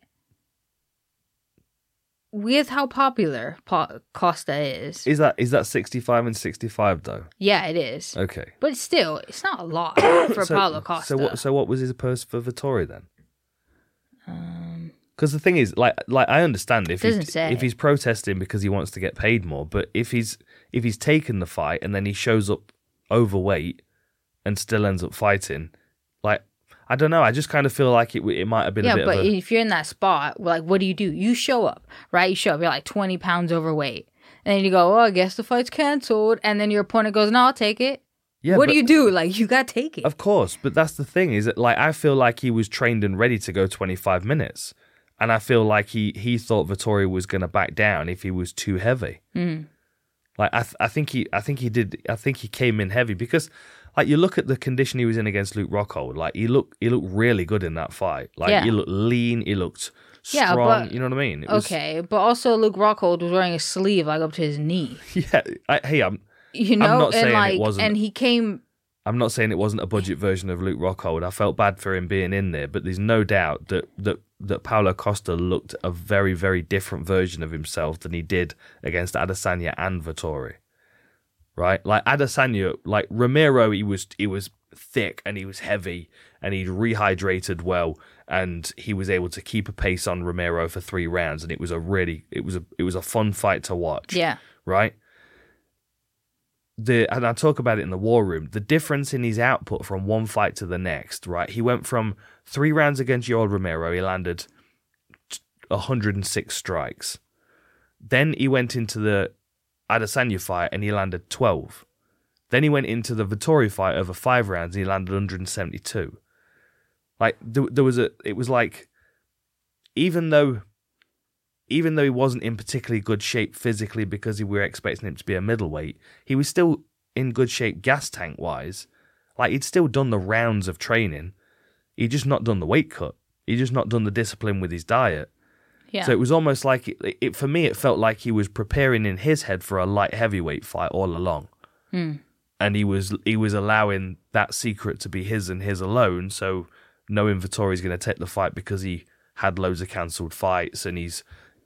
With how popular Costa is that 65 and 65 though? Yeah, it is. Okay, but still, it's not a lot for Paulo Costa. So what was his purse for Vettori then? Because the thing is, like I understand if he's protesting because he wants to get paid more, but if he's taken the fight and then he shows up overweight and still ends up fighting, like. I don't know. I just kind of feel like it might have been a bit of a... Yeah, but if you're in that spot, like, what do? You show up, right? You show up, you're like 20 pounds overweight. And then you go, oh, I guess the fight's canceled. And then your opponent goes, no, I'll take it. Yeah, what do you do? Like, you got to take it. Of course. But that's the thing, is that, like, I feel like he was trained and ready to go 25 minutes. And I feel like he thought Vettori was going to back down if he was too heavy. Like, I think he came in heavy because... Like, you look at the condition he was in against Luke Rockhold. Like, he looked really good in that fight. Like, he looked lean. He looked strong. But, you know what I mean? Okay, but also Luke Rockhold was wearing a sleeve like up to his knee. Yeah, You know, I'm not and saying like, it wasn't. and he came. I'm not saying it wasn't a budget version of Luke Rockhold. I felt bad for him being in there, but there's no doubt that Paulo Costa looked a very, very different version of himself than he did against Adesanya and Vettori. Right? Like Adesanya, like Romero, he was thick and he was heavy and he'd rehydrated well and he was able to keep a pace on Romero for 3 rounds and it was a fun fight to watch. Yeah. Right? And I talk about it in the War Room, the difference in his output from one fight to the next, right? He went from 3 rounds against Yoel Romero, he landed 106 strikes. Then he went into the Adesanya fight and he landed 12. Then he went into the Vettori fight over 5 rounds and he landed 172. Like, it was like, even though he wasn't in particularly good shape physically because we were expecting him to be a middleweight, he was still in good shape gas tank wise. Like, he'd still done the rounds of training. He'd just not done the weight cut. He'd just not done the discipline with his diet. Yeah. So it was almost like, it for me, it felt like he was preparing in his head for a light heavyweight fight all along. And he was allowing that secret to be his and his alone. So knowing Vettori's going to take the fight because he had loads of cancelled fights and he's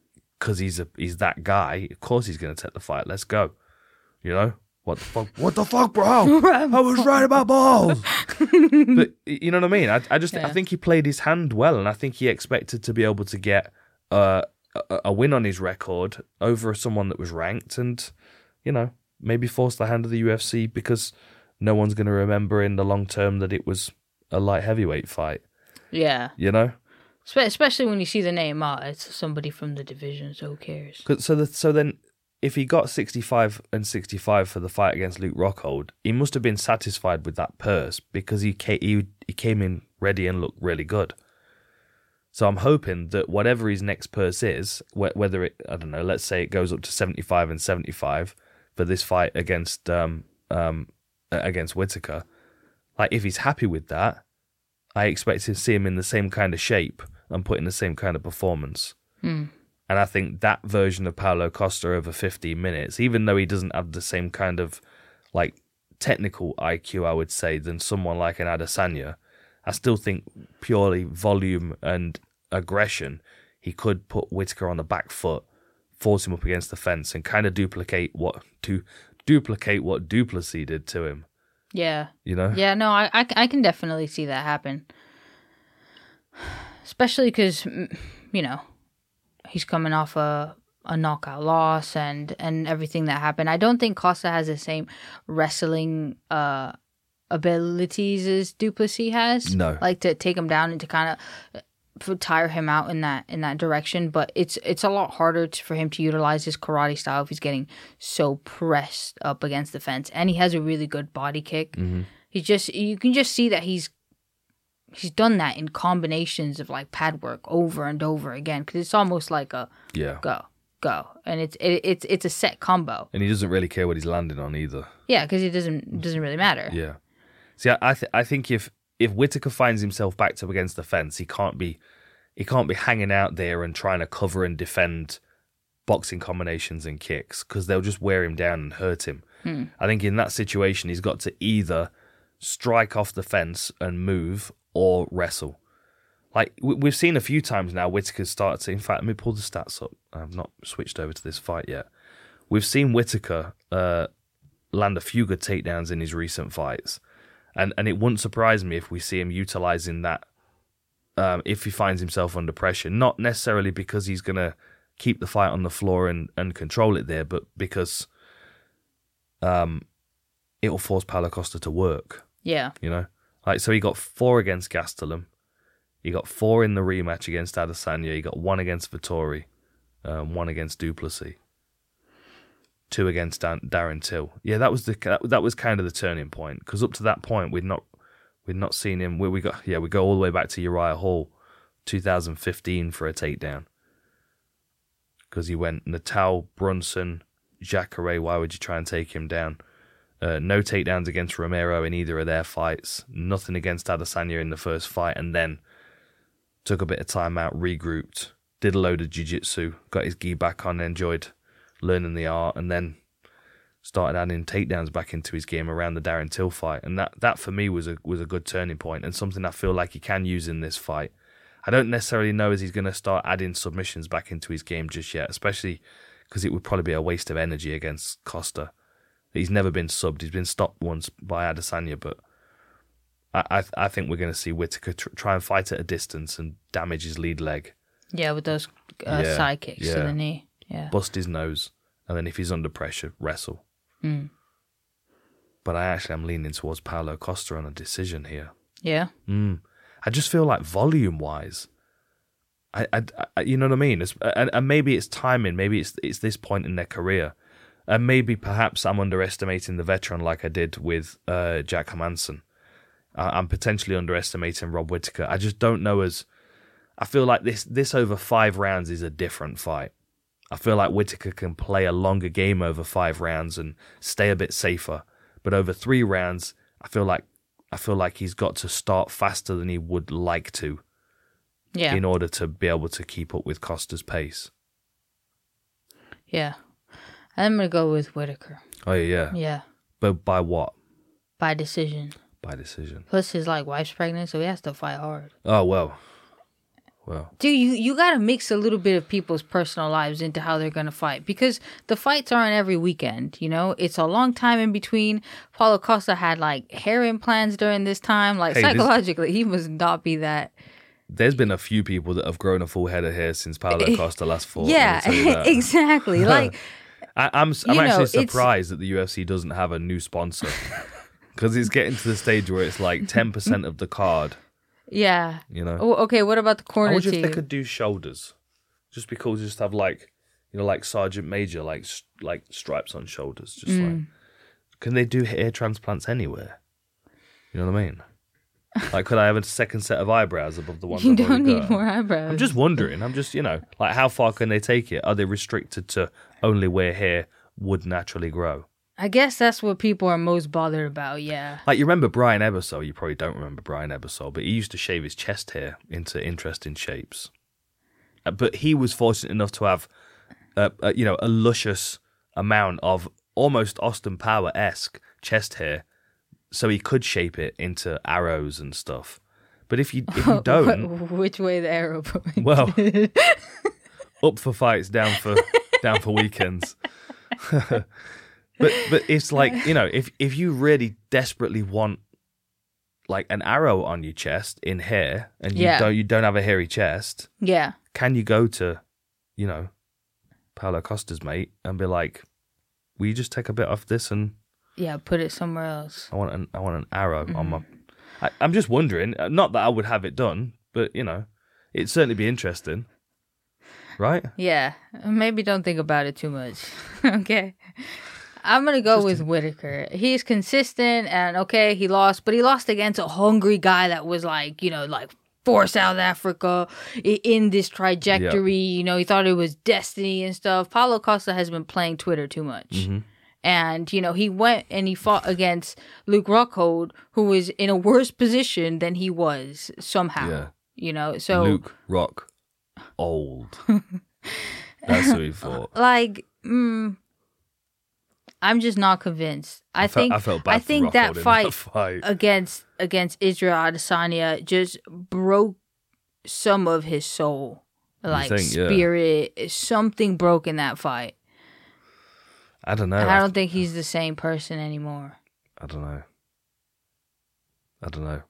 that guy, of course he's going to take the fight. Let's go. You know? What the fuck, bro? I was right about balls. But you know what I mean? I think he played his hand well, and I think he expected to be able to get a win on his record over someone that was ranked and, you know, maybe force the hand of the UFC because no one's going to remember in the long term that it was a light heavyweight fight. Yeah. You know? Especially when you see the name, it's somebody from the division, so who cares? So then, if he got 65 and 65 for the fight against Luke Rockhold, he must have been satisfied with that purse because he came in ready and looked really good. So I'm hoping that whatever his next purse is, whether it, I don't know, let's say it goes up to 75 and 75 for this fight against Whittaker, like if he's happy with that, I expect to see him in the same kind of shape and put in the same kind of performance. And I think that version of Paulo Costa over 15 minutes, even though he doesn't have the same kind of like technical IQ, I would say, than someone like an Adesanya, I still think purely volume and aggression, he could put Whittaker on the back foot, force him up against the fence, and kind of duplicate what Duplessis did to him. Yeah. You know? Yeah, no, I can definitely see that happen. Especially because, you know, he's coming off a knockout loss and everything that happened. I don't think Costa has the same wrestling abilities as Duplessis has. No. Like to take him down and to kind of tire him out in that direction. But it's a lot harder for him to utilize his karate style if he's getting so pressed up against the fence. And he has a really good body kick. Mm-hmm. You can just see that he's done that in combinations of like pad work over and over again because it's almost like a go, and it's a set combo. And he doesn't really care what he's landing on either. Yeah, because it doesn't really matter. Yeah. See, I think if Whittaker finds himself backed up against the fence, he can't be hanging out there and trying to cover and defend boxing combinations and kicks because they'll just wear him down and hurt him. I think in that situation, he's got to either strike off the fence and move or wrestle. Like, we've seen a few times now, Whittaker's started to... In fact, let me pull the stats up. I've not switched over to this fight yet. We've seen Whittaker land a few good takedowns in his recent fights. And it wouldn't surprise me if we see him utilising that if he finds himself under pressure. Not necessarily because he's going to keep the fight on the floor and control it there, but because it'll force Paulo Costa to work. Yeah. You know? Like, so he got 4 against Gastelum. He got 4 in the rematch against Adesanya. He got 1 against Vettori. 1 against Duplessis. 2 against Darren Till. Yeah, that was kind of the turning point because up to that point we'd not seen him. We go all the way back to Uriah Hall, 2015 for a takedown because he went Natal, Brunson, Jacare. Why would you try and take him down? No takedowns against Romero in either of their fights. Nothing against Adesanya in the first fight, and then took a bit of time out, regrouped, did a load of jiu-jitsu, got his gi back on, enjoyed learning the art, and then started adding takedowns back into his game around the Darren Till fight, and that for me was a good turning point and something I feel like he can use in this fight. I don't necessarily know as he's going to start adding submissions back into his game just yet, especially because it would probably be a waste of energy against Costa. He's never been subbed. He's been stopped once by Adesanya, but I think we're going to see Whittaker try and fight at a distance and damage his lead leg. Yeah, with those side kicks to the knee. Yeah. Bust his nose, and then if he's under pressure, wrestle. But I actually am leaning towards Paulo Costa on a decision here. Yeah. I just feel like volume-wise, I you know what I mean? And maybe it's timing. Maybe it's this point in their career. And maybe perhaps I'm underestimating the veteran like I did with Jack Hermansson. I'm potentially underestimating Rob Whittaker. I just don't know I feel like this over 5 rounds is a different fight. I feel like Whittaker can play a longer game over 5 rounds and stay a bit safer. But over 3 rounds, I feel like he's got to start faster than he would like to. Yeah. In order to be able to keep up with Costa's pace. Yeah. I'm going to go with Whittaker. Oh, yeah? Yeah. But by what? By decision. By decision. Plus his wife's pregnant, so he has to fight hard. Oh, well. Dude, you got to mix a little bit of people's personal lives into how they're going to fight. Because the fights aren't every weekend, you know? It's a long time in between. Paulo Costa had, hair implants during this time. Psychologically, he must not be that... There's been a few people that have grown a full head of hair since Paulo Costa last fought. Yeah, exactly. I'm actually surprised that the UFC doesn't have a new sponsor. Because it's getting to the stage where it's 10% of the card. Yeah. You know? Oh, okay, what about the corner team? I wonder if they could do shoulders. Just because you just have Sergeant Major, stripes on shoulders. Just can they do hair transplants anywhere? You know what I mean? Could I have a second set of eyebrows above the ones you I've already don't need got? more eyebrows. I'm just wondering. I'm just, how far can they take it? Are they restricted to only where hair would naturally grow? I guess that's what people are most bothered about, yeah. You remember Brian Ebersole? You probably don't remember Brian Ebersole, but he used to shave his chest hair into interesting shapes. But he was fortunate enough to have, a luscious amount of almost Austin Power-esque chest hair, so he could shape it into arrows and stuff. But if you don't, which way the arrow points? Well, up for fights, down for weekends. But it's if you really desperately want an arrow on your chest in hair and you don't have a hairy chest, can you go to, Paulo Costa's mate and be like, will you just take a bit off this and put it somewhere else? I want an arrow on my. I'm just wondering. Not that I would have it done, but it'd certainly be interesting, right? Yeah, maybe don't think about it too much. Okay. I'm going to go with Whittaker. He's consistent and he lost, but he lost against a hungry guy that was for South Africa in this trajectory. Yep. He thought it was destiny and stuff. Paulo Costa has been playing Twitter too much. Mm-hmm. And, he went and he fought against Luke Rockhold, who was in a worse position than he was somehow. Yeah. So Luke Rock old. That's who he fought. I'm just not convinced. I think that fight against Israel Adesanya just broke some of his soul, spirit. Yeah. Something broke in that fight. I don't know. And I don't think he's the same person anymore. I don't know.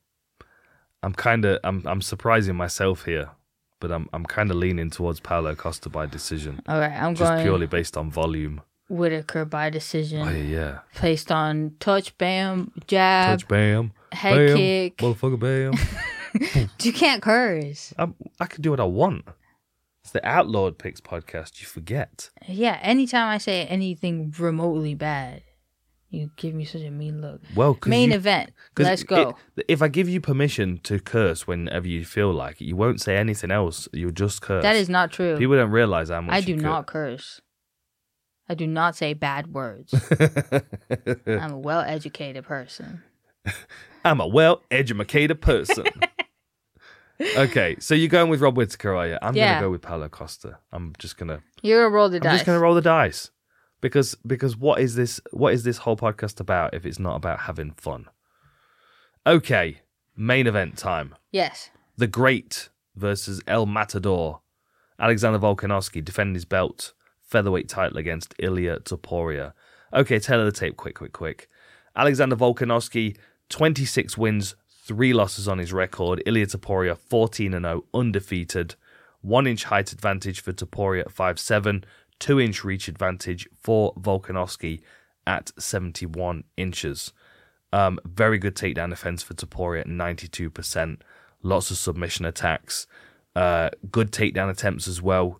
I'm surprising myself here, but I'm kind of leaning towards Paulo Costa by decision. All right, I'm just going purely based on volume. Whittaker by decision. Oh, yeah. Placed on touch, bam, jab. Touch, bam. Head bam, kick. Motherfucker, bam. You can't curse. I can do what I want. It's the Outlawed Picks podcast. You forget. Yeah, anytime I say anything remotely bad, you give me such a mean look. Well, main event. Let's go. If I give you permission to curse whenever you feel like it, you won't say anything else. You'll just curse. That is not true. People don't realize how much I do not curse. I do not say bad words. I'm a well-educated person. I'm a well-educated person. Okay, so you're going with Rob Whittaker, are you? I'm going to go with Paulo Costa. I'm just going to... You're going to roll the dice. I'm just going to roll the dice. Because what is this whole podcast about if it's not about having fun? Okay, main event time. Yes. The Great versus El Matador. Alexander Volkanovski defending his belt featherweight title against Ilia Topuria. Okay, tail of the tape, quick. Alexander Volkanovski, 26 wins, 3 losses on his record. Ilia Topuria, 14-0, undefeated. 1-inch height advantage for Topuria at 5'7", 2-inch reach advantage for Volkanovski at 71 inches. Very good takedown defense for Topuria at 92%. Lots of submission attacks. Good takedown attempts as well.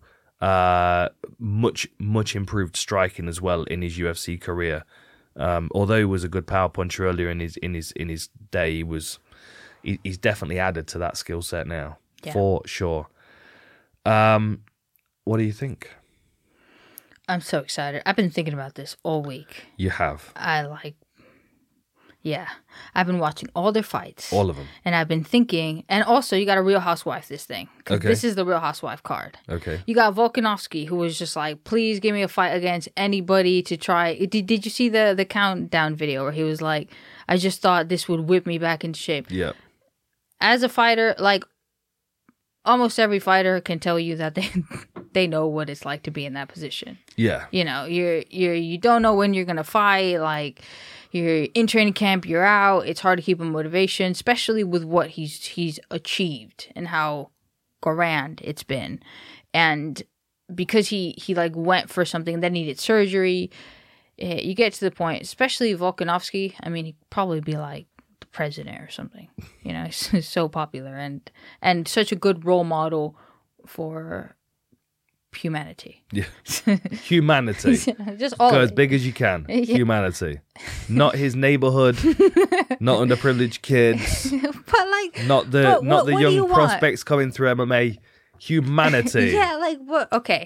Much improved striking as well in his UFC career. Although he was a good power puncher earlier in his day, he's definitely added to that skill set now, for sure. What do you think? I'm so excited. I've been thinking about this all week. You have. I've been watching all their fights. All of them. And I've been thinking, and also you got a Real Housewife this thing. Okay. This is the Real Housewife card. Okay. You got Volkanovski, who was just like, please give me a fight against anybody to try. Did you see the countdown video where he was like, I just thought this would whip me back into shape. Yeah. As a fighter, like almost every fighter can tell you that they know what it's like to be in that position. Yeah. You know, you don't know when you're gonna fight. Like you're in training camp, you're out. It's hard to keep a motivation, especially with what he's achieved and how grand it's been. And because he like went for something that needed surgery, you get to the point, especially Volkanovski. I mean, he'd probably be like the president or something. You know, he's so popular and such a good role model for humanity. Yeah. Humanity. Just all go of as it. big as you can. Yeah. Humanity. Not his neighborhood, not underprivileged kids, But like, not the what do young you want? prospects coming through MMA. Humanity. Yeah, like what? Okay,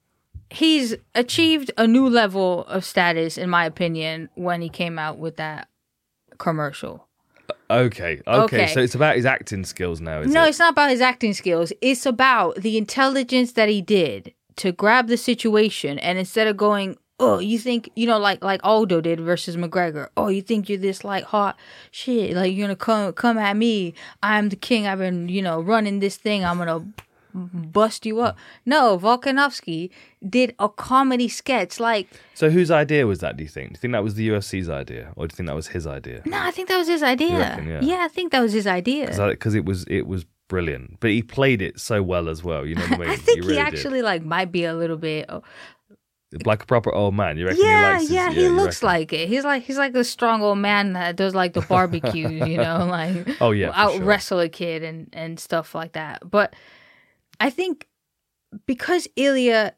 he's achieved a new level of status, in my opinion, when he came out with that commercial. Okay. So it's about his acting skills now, is No, it? it's not about his acting skills. It's about the intelligence that he did to grab the situation, and instead of going, oh, you think, you know, like Aldo did versus McGregor. Oh, you think you're this like hot shit? Like you're gonna come at me? I'm the king. I've been, you know, running this thing. I'm gonna bust you up. No, Volkanovski did a comedy sketch. Like, So whose idea was that, do you think? Do you think that was the UFC's idea? Or do you think that was his idea? no, I think that was his idea. You reckon, yeah? I think that was his idea. Because it was brilliant. But he played it so well as well, you know what I mean? I think really he did. actually like might be a little bit. Like a proper old man. You reckon he Yeah, likes his, he you looks reckon? like it. He's like a strong old man that does like the barbecues, you know, like Oh, yeah, for out sure. wrestle a kid and stuff like that. But I think because Ilya,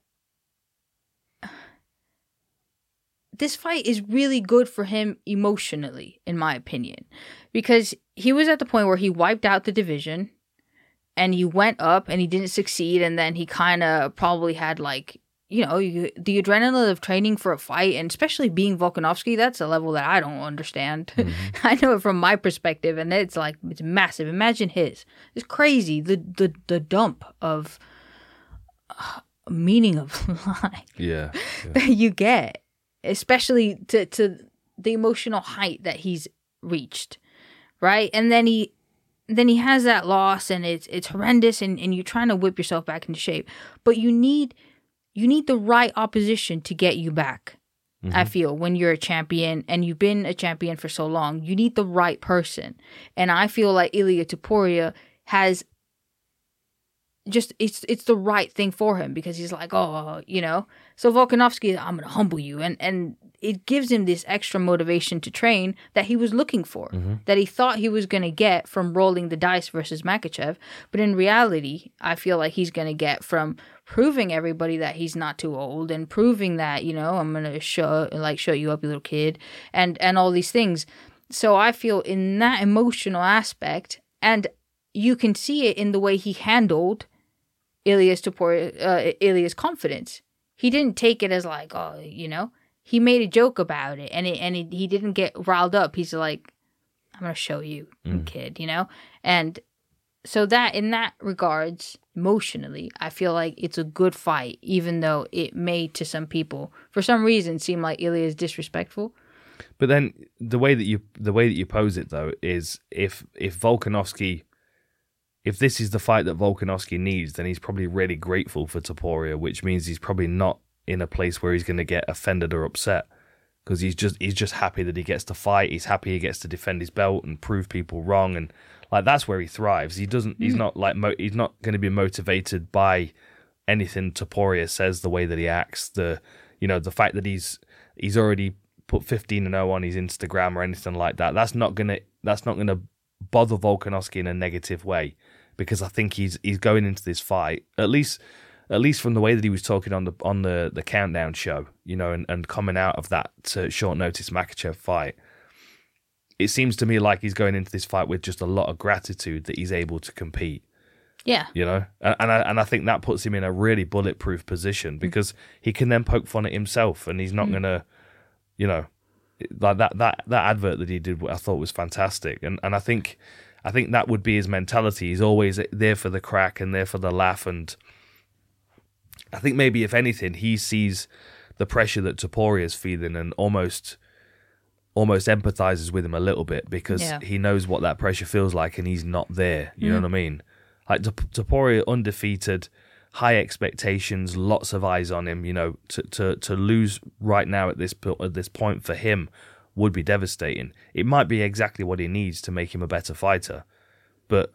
this fight is really good for him emotionally, in my opinion, because he was at the point where he wiped out the division and he went up and he didn't succeed, and then he kind of probably had like, you know, the adrenaline of training for a fight, and especially being Volkanovski, that's a level that I don't understand. Mm-hmm. I know it from my perspective, and it's like, it's massive. Imagine his. It's crazy, the dump of meaning of life Yeah. that you get, especially to the emotional height that he's reached, right? And then he has that loss, and it's horrendous, and you're trying to whip yourself back into shape, but you need the right opposition to get you back. Mm-hmm. I feel when you're a champion and you've been a champion for so long, you need the right person, and I feel like Ilia Topuria has just it's the right thing for him, because he's like, oh, you know. So Volkanovski, I'm gonna humble you, and it gives him this extra motivation to train that he was looking for, that he thought he was gonna get from rolling the dice versus Makhachev, but in reality, I feel like he's gonna get from proving everybody that he's not too old, and proving that, you know, I'm gonna show you up, you little kid, and all these things. So I feel in that emotional aspect, and you can see it in the way he handled Ilya's confidence. He didn't take it as like, oh, you know, he made a joke about it, and he didn't get riled up. He's like, I'm gonna show you, kid, you know. And So that in that regards, emotionally, I feel like it's a good fight, even though it may to some people, for some reason, seem like Ilya is disrespectful. But then the way that you pose it though is if Volkanovski, if this is the fight that Volkanovski needs, then he's probably really grateful for Topuria, which means he's probably not in a place where he's going to get offended or upset, because he's just happy that he gets to fight. He's happy he gets to defend his belt and prove people wrong, and like that's where he thrives. He's not he's not going to be motivated by anything Topuria says, the way that he acts, the fact that he's already put 15-0 on his Instagram or anything like that. That's not gonna bother Volkanovski in a negative way, because I think he's going into this fight, at least from the way that he was talking on the countdown show, and coming out of that short notice Makhachev fight. It seems to me like he's going into this fight with just a lot of gratitude that he's able to compete. Yeah. And I think that puts him in a really bulletproof position, because he can then poke fun at himself, and he's not gonna, like that advert that he did, I thought was fantastic. And I think that would be his mentality. He's always there for the crack and there for the laugh. And I think maybe if anything, he sees the pressure that Topuria is feeling and almost empathizes with him a little bit, because he knows what that pressure feels like, and he's not there. You know what I mean? Like Topuria, undefeated, high expectations, lots of eyes on him. To lose right now at this point for him would be devastating. It might be exactly what he needs to make him a better fighter, but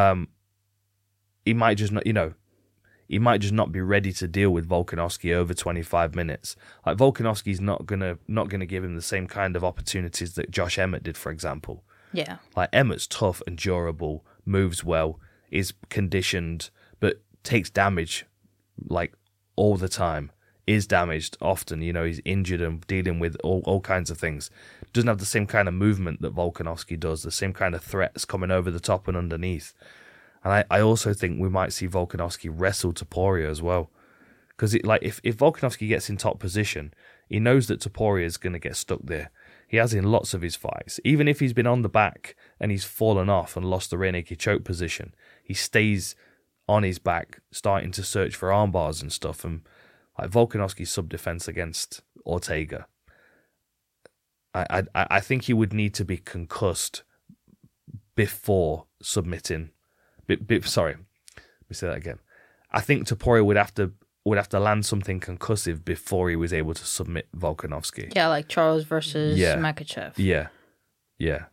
he might just not. He might just not be ready to deal with Volkanovski over 25 minutes. Like Volkanovski's not gonna give him the same kind of opportunities that Josh Emmett did, for example. Yeah. Like Emmett's tough and durable, moves well, is conditioned, but takes damage like all the time. Is damaged often. He's injured and dealing with all kinds of things. Doesn't have the same kind of movement that Volkanovski does. The same kind of threats coming over the top and underneath. And I also think we might see Volkanovski wrestle Topuria as well. Because if Volkanovski gets in top position, he knows that Topuria is going to get stuck there. He has in lots of his fights. Even if he's been on the back and he's fallen off and lost the rear naked choke position, he stays on his back, starting to search for arm bars and stuff. And like Volkanovski's sub-defense against Ortega, I think he would need to be concussed before submitting. Sorry, let me say that again. I think Topuria would have to land something concussive before he was able to submit Volkanovski. Yeah, like Charles versus Makhachev. Yeah.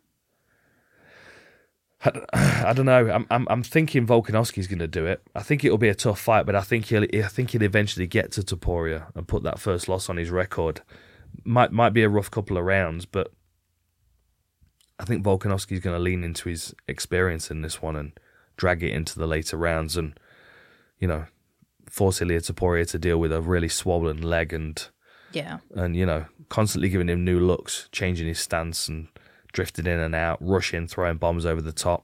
I don't know. I'm thinking Volkanovski's going to do it. I think it'll be a tough fight, but I think he'll eventually get to Topuria and put that first loss on his record. Might be a rough couple of rounds, but I think Volkanovski's going to lean into his experience in this one and drag it into the later rounds, and force Ilia Topuria to deal with a really swollen leg and constantly giving him new looks, changing his stance and drifting in and out, rushing, throwing bombs over the top.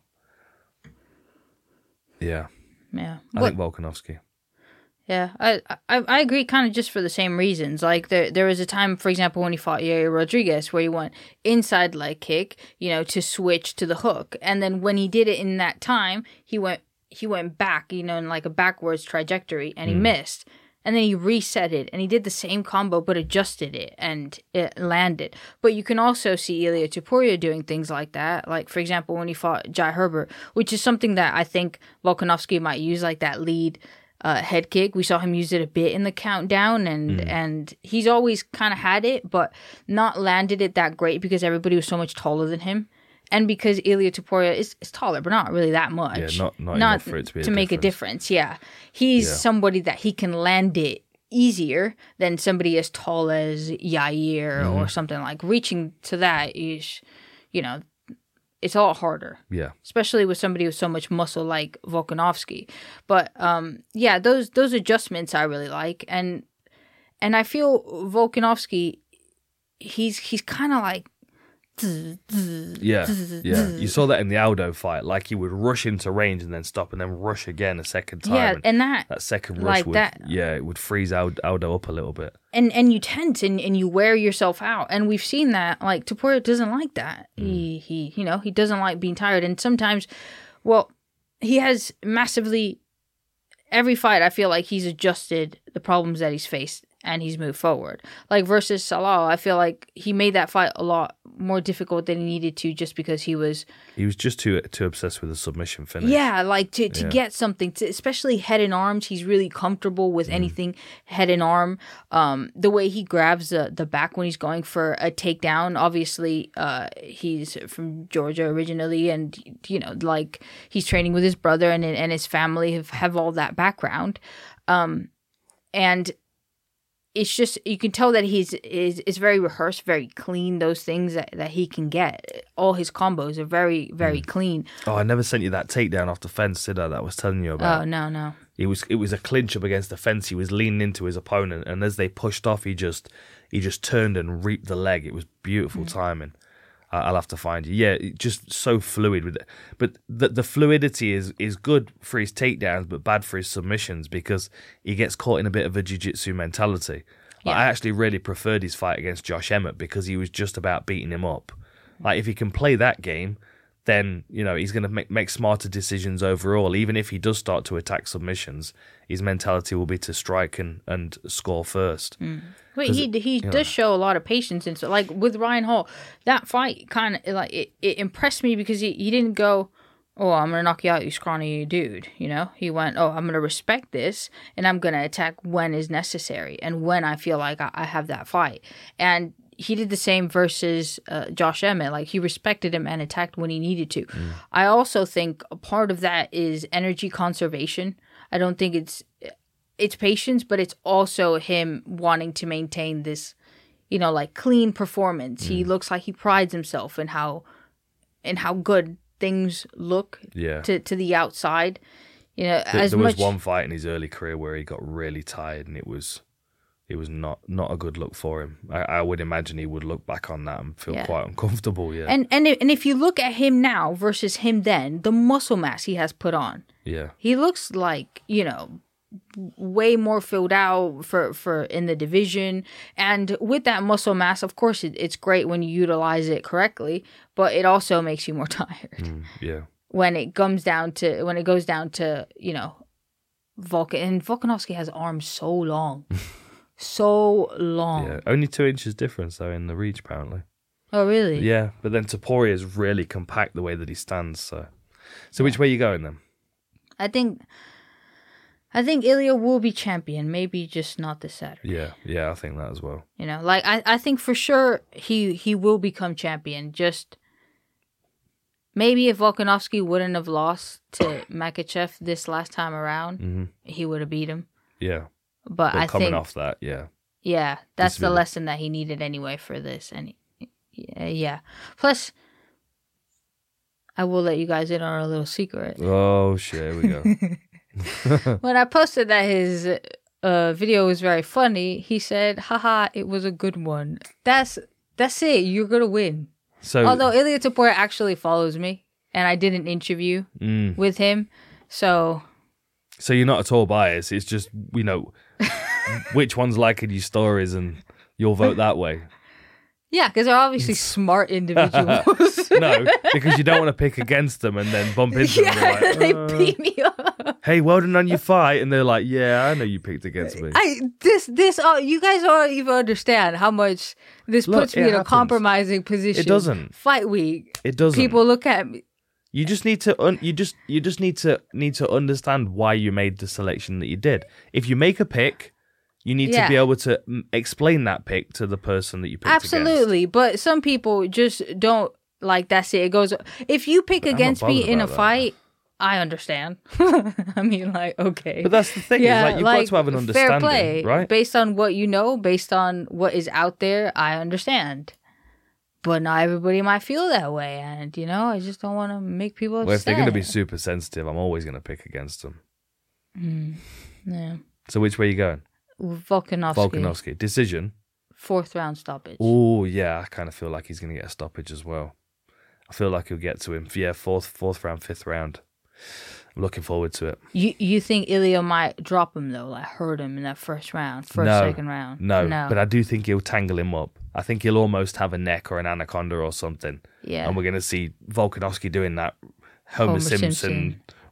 Yeah. I think Volkanovski. Yeah, I agree, kind of just for the same reasons. Like there was a time, for example, when he fought Yair Rodriguez, where he went inside leg kick, to switch to the hook, and then when he did it in that time, he went back, in like a backwards trajectory, and he missed, and then he reset it, and he did the same combo but adjusted it, and it landed. But you can also see Ilia Topuria doing things like that. Like for example, when he fought Jai Herbert, which is something that I think Volkanovski might use, like that lead head kick. We saw him use it a bit in the countdown, and he's always kind of had it, but not landed it that great because everybody was so much taller than him, and because Ilia Topuria is taller, but not really that much. Yeah, not enough for it to make a difference. Yeah, he's somebody that he can land it easier than somebody as tall as Yair or something. Like reaching to that is, it's a lot harder. Yeah. Especially with somebody with so much muscle like Volkanovski. But those adjustments I really like. And I feel Volkanovski, he's kind of like Yeah. You saw that in the Aldo fight. Like he would rush into range and then stop and then rush again a second time. Yeah, and that second rush it would freeze Aldo up a little bit. And you tense and you wear yourself out. And we've seen that. Like Topuria doesn't like that. He doesn't like being tired. And sometimes, he has massively, every fight I feel like he's adjusted the problems that he's faced and he's moved forward. Like versus Salah, I feel like he made that fight a lot more difficult than he needed to just because he was just too obsessed with the submission finish. Yeah, like to get something, especially head and arms. He's really comfortable with anything head and arm. The way he grabs the back when he's going for a takedown. Obviously, he's from Georgia originally, and you know, like he's training with his brother and his family have all that background, and it's just, you can tell that is very rehearsed, very clean. Those things that he can get, all his combos are very, very clean. Oh, I never sent you that takedown off the fence, did I? That I was telling you about. Oh, no. It was a clinch up against the fence. He was leaning into his opponent, and as they pushed off, he just turned and reaped the leg. It was beautiful timing. I'll have to find you. Yeah, just so fluid with it. But the fluidity is good for his takedowns, but bad for his submissions because he gets caught in a bit of a jiu-jitsu mentality. Like, I actually really preferred his fight against Josh Emmett because he was just about beating him up. Like, if he can play that game, then, you know, he's going to make smarter decisions overall. Even if he does start to attack submissions, his mentality will be to strike and score first. Wait, he does show a lot of patience, and so like with Ryan Hall, that fight kind of like it impressed me because he didn't go, oh, I'm gonna knock you out, you scrawny dude. You know, he went, oh, I'm gonna respect this, and I'm gonna attack when is necessary and when I feel like I have that fight. And he did the same versus Josh Emmett. Like, he respected him and attacked when he needed to. I also think a part of that is energy conservation. I don't think it's patience, but it's also him wanting to maintain this, you know, like clean performance. He looks like he prides himself in how good things look to the outside. You know, there was one fight in his early career where he got really tired, and it was not a good look for him. I would imagine he would look back on that and feel quite uncomfortable. Yeah, and if you look at him now versus him then, the muscle mass he has put on. Yeah, he looks like, you know, way more filled out for in the division. And with that muscle mass, of course, it's great when you utilize it correctly, but it also makes you more tired. When it goes down to, you know, Volkanovski has arms so long. So long. Yeah, only 2 inches difference though in the reach apparently. Oh really? Yeah, but then Topuria is really compact the way that he stands. So which way are you going then? I think Ilya will be champion, maybe just not this Saturday. Yeah, I think that as well. You know, like I think for sure he will become champion. Just maybe if Volkanovski wouldn't have lost to Makhachev this last time around, he would have beat him. Yeah. But I coming think off that, yeah, that's the lesson that he needed anyway for this. And yeah, plus I will let you guys in on a little secret. Oh shit, here we go. When I posted that his video was very funny, he said, haha, it was a good one. That's it. You're going to win. So, although Ilya Topuria actually follows me, and I did an interview with him, so you're not at all biased. It's just, you know, which one's liking your stories and you'll vote that way. Yeah, because they're obviously smart individuals. No, because you don't want to pick against them and then bump into them. And they beat me up. Hey, well done on your fight. And they're like, yeah, I know you picked against me. You guys don't even understand how much this puts me in a compromising position. It doesn't. Fight week. It doesn't. People look at me. You just need to need to understand why you made the selection that you did. If you make a pick, you need to be able to explain that pick to the person that you picked Absolutely, against. But some people just don't like that's it. It goes. If you pick against me in a fight, I understand. I mean, like, okay. But that's the thing. Yeah, you've got to have an understanding, fair play, right? Based on what you know, based on what is out there, I understand. But not everybody might feel that way, and you know, I just don't want to make people upset. Well, if they're going to be super sensitive, I'm always going to pick against them. Yeah. So which way are you going? Volkanovski. Decision? 4th round stoppage. Oh, yeah. I kind of feel like he's going to get a stoppage as well. I feel like he'll get to him. Yeah, 4th round, 5th round. I'm looking forward to it. You think Ilya might drop him, though? Like, hurt him in that first round? Second round? No. But I do think he'll tangle him up. I think he'll almost have a neck or an anaconda or something. Yeah. And we're going to see Volkanovski doing that Homer Simpson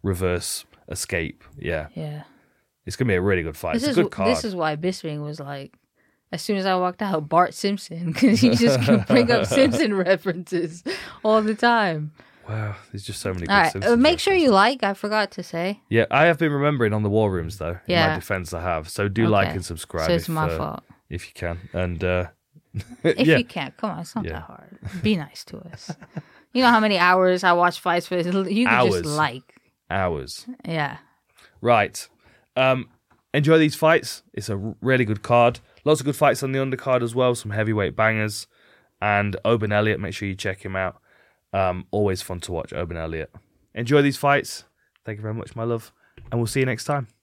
reverse escape. Yeah. Yeah. It's going to be a really good fight. It's a good card. This is why Bisping was like, as soon as I walked out, Bart Simpson, because he just can bring up Simpson references all the time. Wow, there's just so many good All right, Simpsons make sure references. you like. I forgot to say. Yeah, I have been remembering on the War Rooms, though. In Yeah. my defense, I have. So do like and subscribe So it's my fault. if you can. And If yeah. you can't, come on, it's not Yeah. that hard. Be nice to us. You know how many hours I watch fights for? You can just like. Hours. Yeah. Right. Enjoy these fights. It's a really good card. Lots of good fights on the undercard as well. Some heavyweight bangers. And Oban Elliott, make sure you check him out. Always fun to watch, Oban Elliott. Enjoy these fights. Thank you very much, my love. And we'll see you next time.